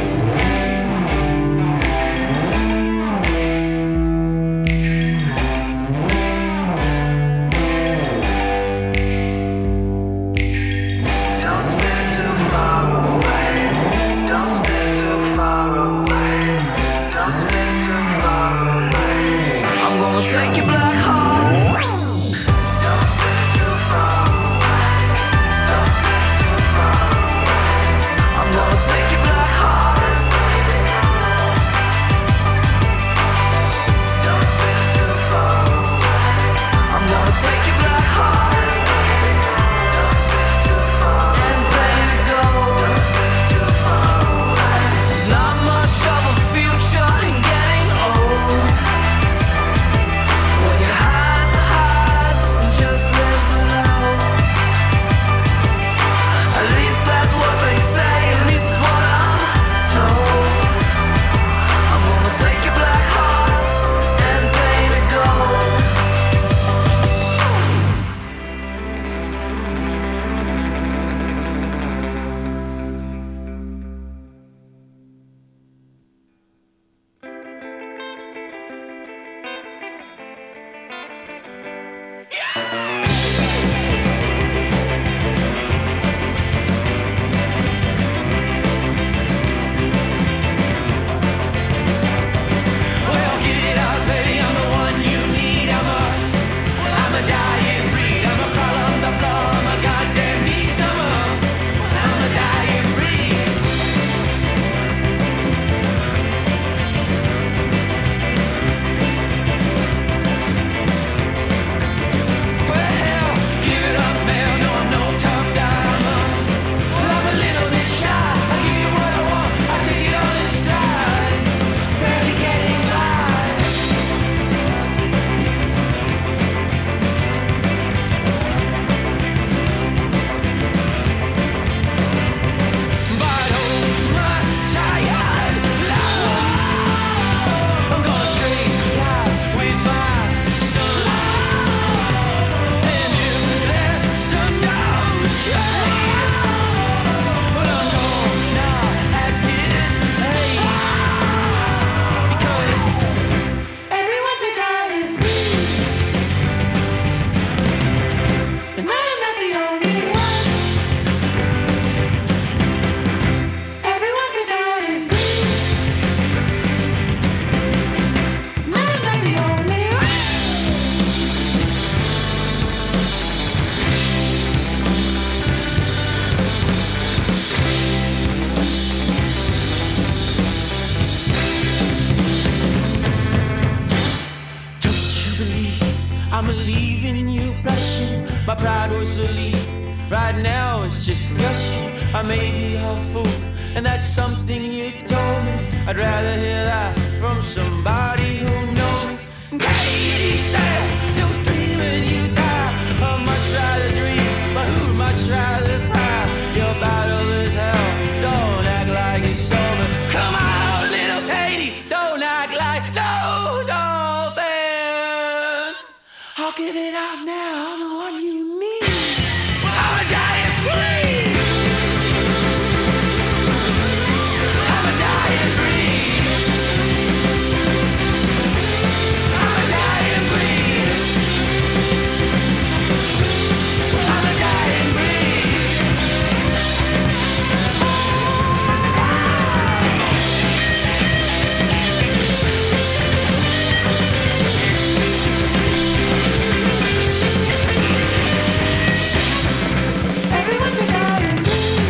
Don't spin too far away. Don't spin too far away. Don't spin too far away. I'm gonna take your black heart. Don't spin too far away. Don't spin too far away. I'm gonna take your black heart. Don't spin too far away. I'm gonna take your black heart. Don't spin too far and paint it gold. Don't spin too far away. There's not much of a future in getting old. When believe I'm leaving you blushing. My pride was a lead. Right now it's just gushing. I may be a fool, and that's something you told me. I'd rather hear that from somebody who knows me. Katie said, you dream and you die. I'd much rather dream, but who'd much rather cry? Your battle is hell, don't act like it's over. Come on, little Katie, don't act like no dolphin. I'll give it out now, I'm the one you need. I'm a dying breed. I'm a dying breed. I'm a dying breed. I'm a dying breed. Everyone's a dying breed.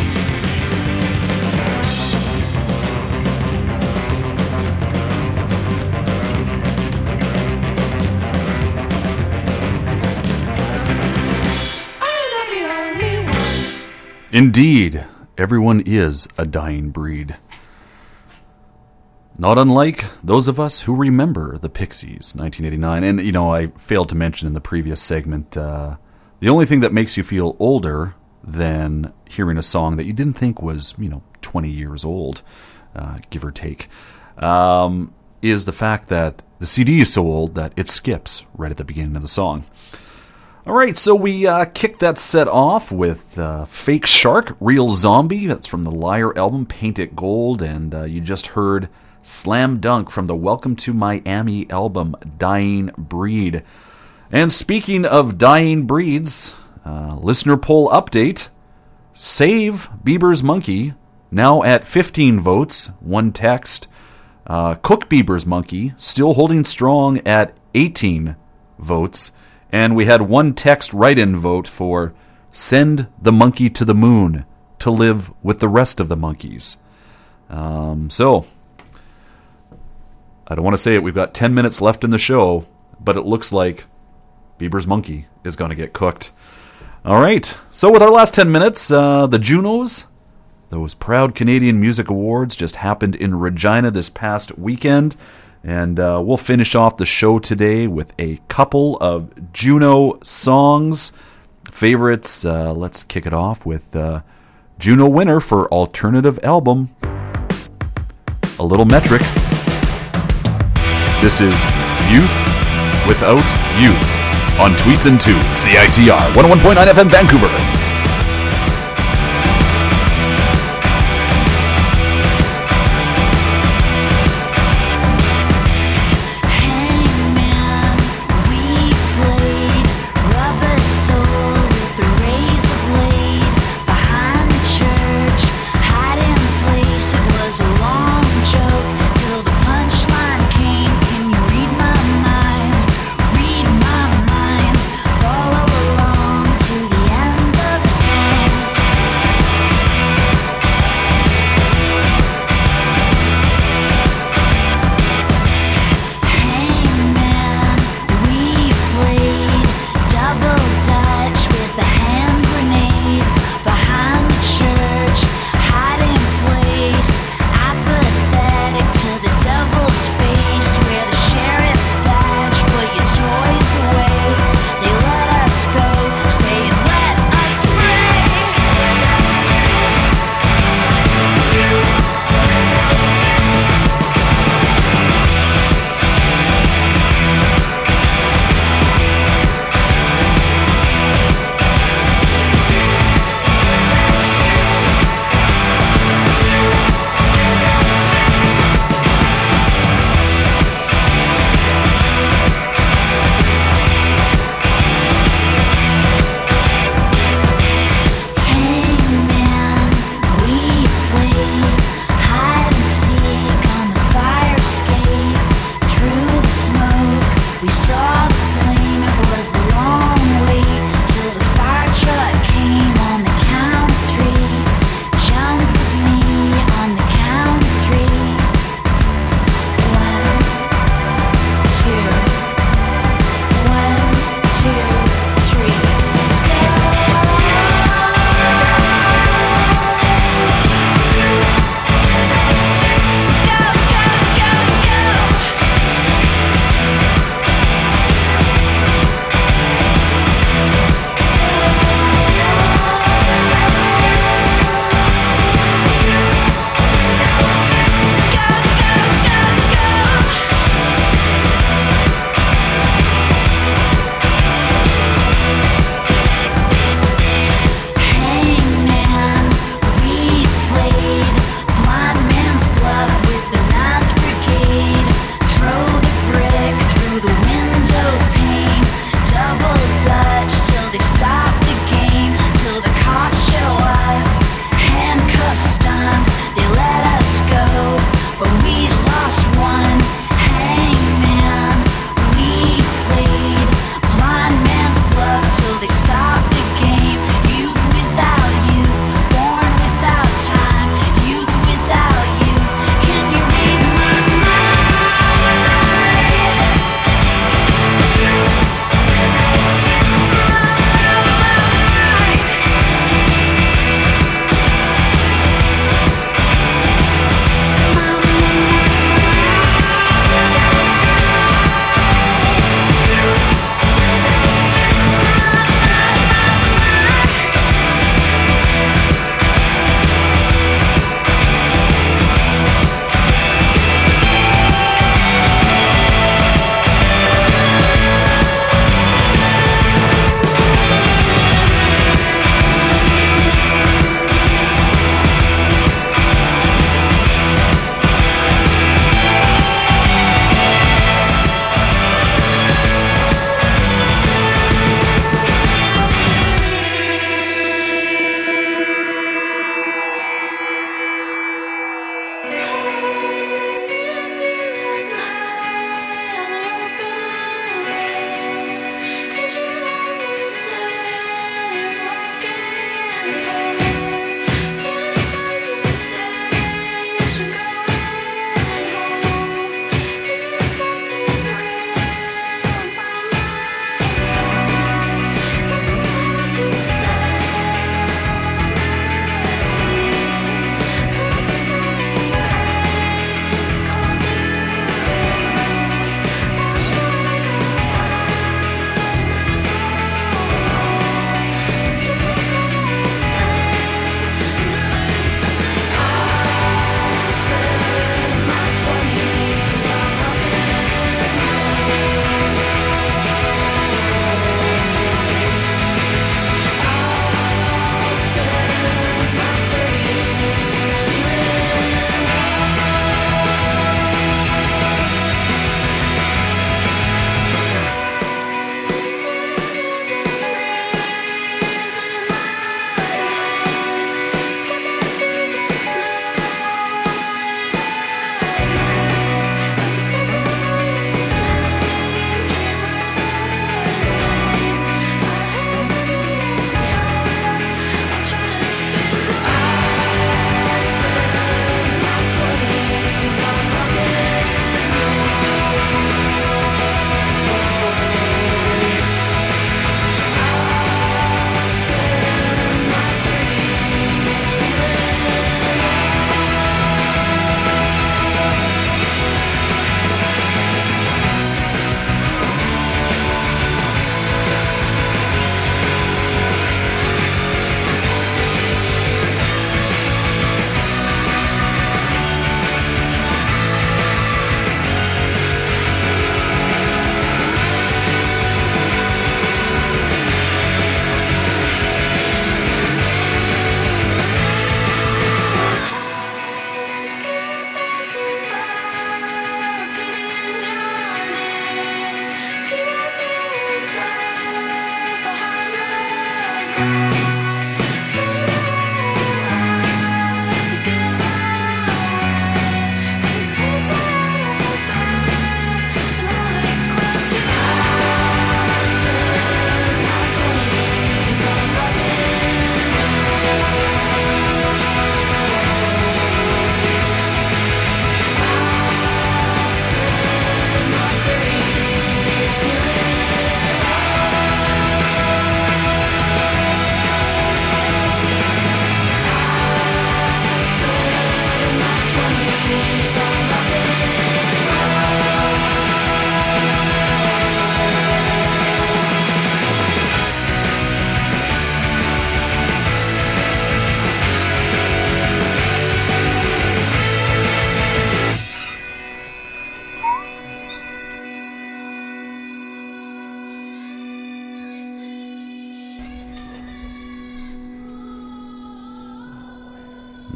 I'm not the only one. Indeed, everyone is a dying breed. Not unlike those of us who remember the Pixies, 1989. And, you know, I failed to mention in the previous segment, the only thing that makes you feel older than hearing a song that you didn't think was, 20 years old, give or take, is the fact that the CD is so old that it skips right at the beginning of the song. All right, so we kicked that set off with Fake Shark, Real Zombie. That's from the Liar album, Paint It Gold. And you just heard Slam Dunk from the Welcome to Miami album, Dying Breed. And speaking of dying breeds, listener poll update. Save Bieber's Monkey, now at 15 votes, 1 text. Cook Bieber's Monkey, still holding strong at 18 votes. And we had 1 text write-in vote for Send the Monkey to the Moon to live with the rest of the monkeys. So, I don't want to say it, we've got 10 minutes left in the show, but it looks like Bieber's Monkey is going to get cooked. All right, so with our last 10 minutes, the Junos, those proud Canadian Music Awards, just happened in Regina this past weekend. And we'll finish off the show today with a couple of Juno songs, favorites. Let's kick it off with Juno winner for Alternative Album, A Little Metric. This is Youth Without Youth on Tweets and Tunes, CITR 101.9 FM Vancouver.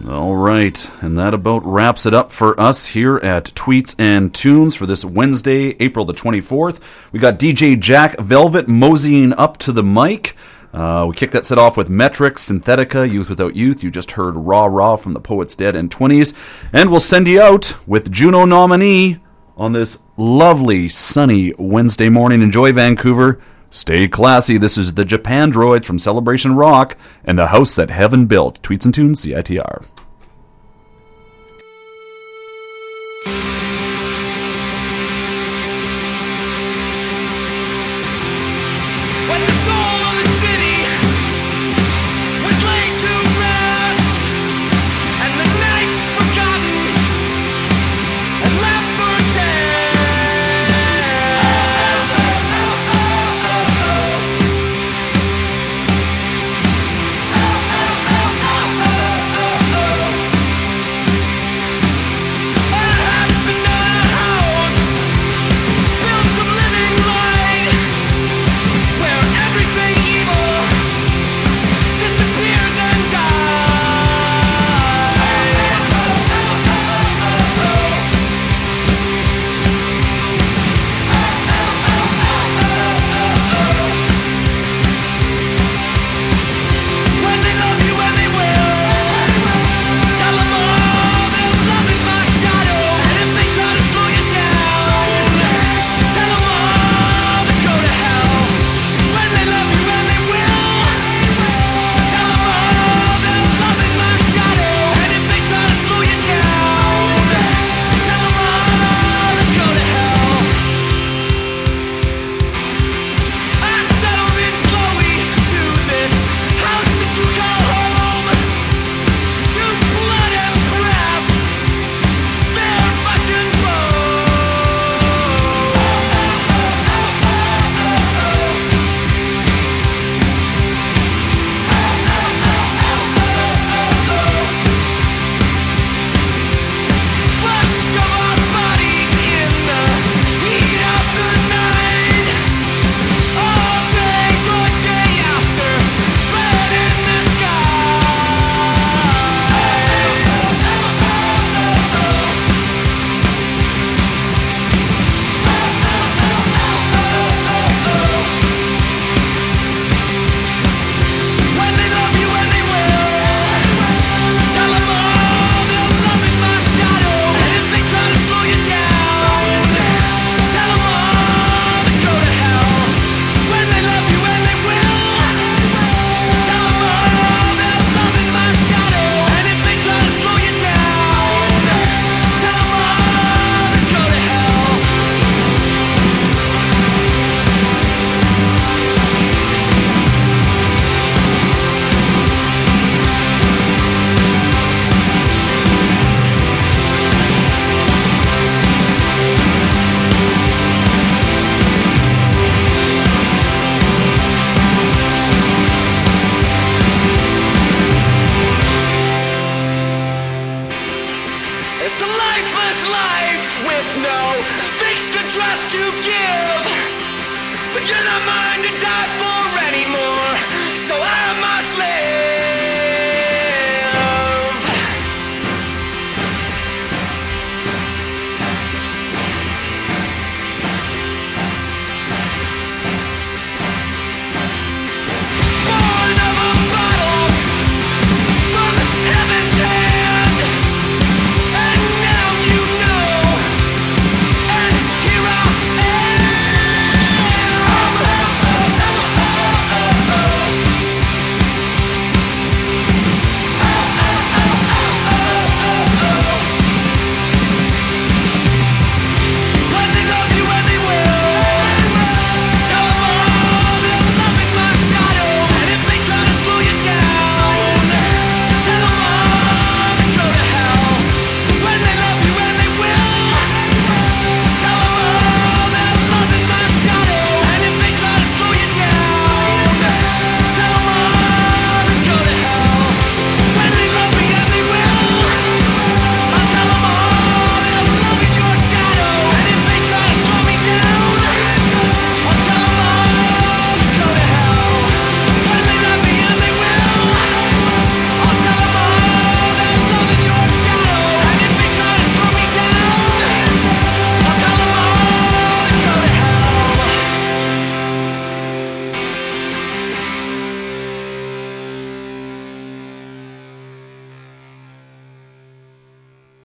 All right, and that about wraps it up for us here at Tweets and Tunes for this Wednesday, April the 24th. We got DJ Jack Velvet moseying up to the mic. We kicked that set off with Metric, Synthetica, Youth Without Youth. You just heard Raw Raw from the Poets Dead and 20s. And we'll send you out with Juno Nominee on this lovely, sunny Wednesday morning. Enjoy Vancouver. Stay classy. This is the Japan Droids from Celebration Rock and the House That Heaven Built. Tweets and Tunes, CITR. When the soul of the city was laid to rest, and the nights forgotten and left for dead. It's a lifeless life with no fixed address to give. But you're not mine.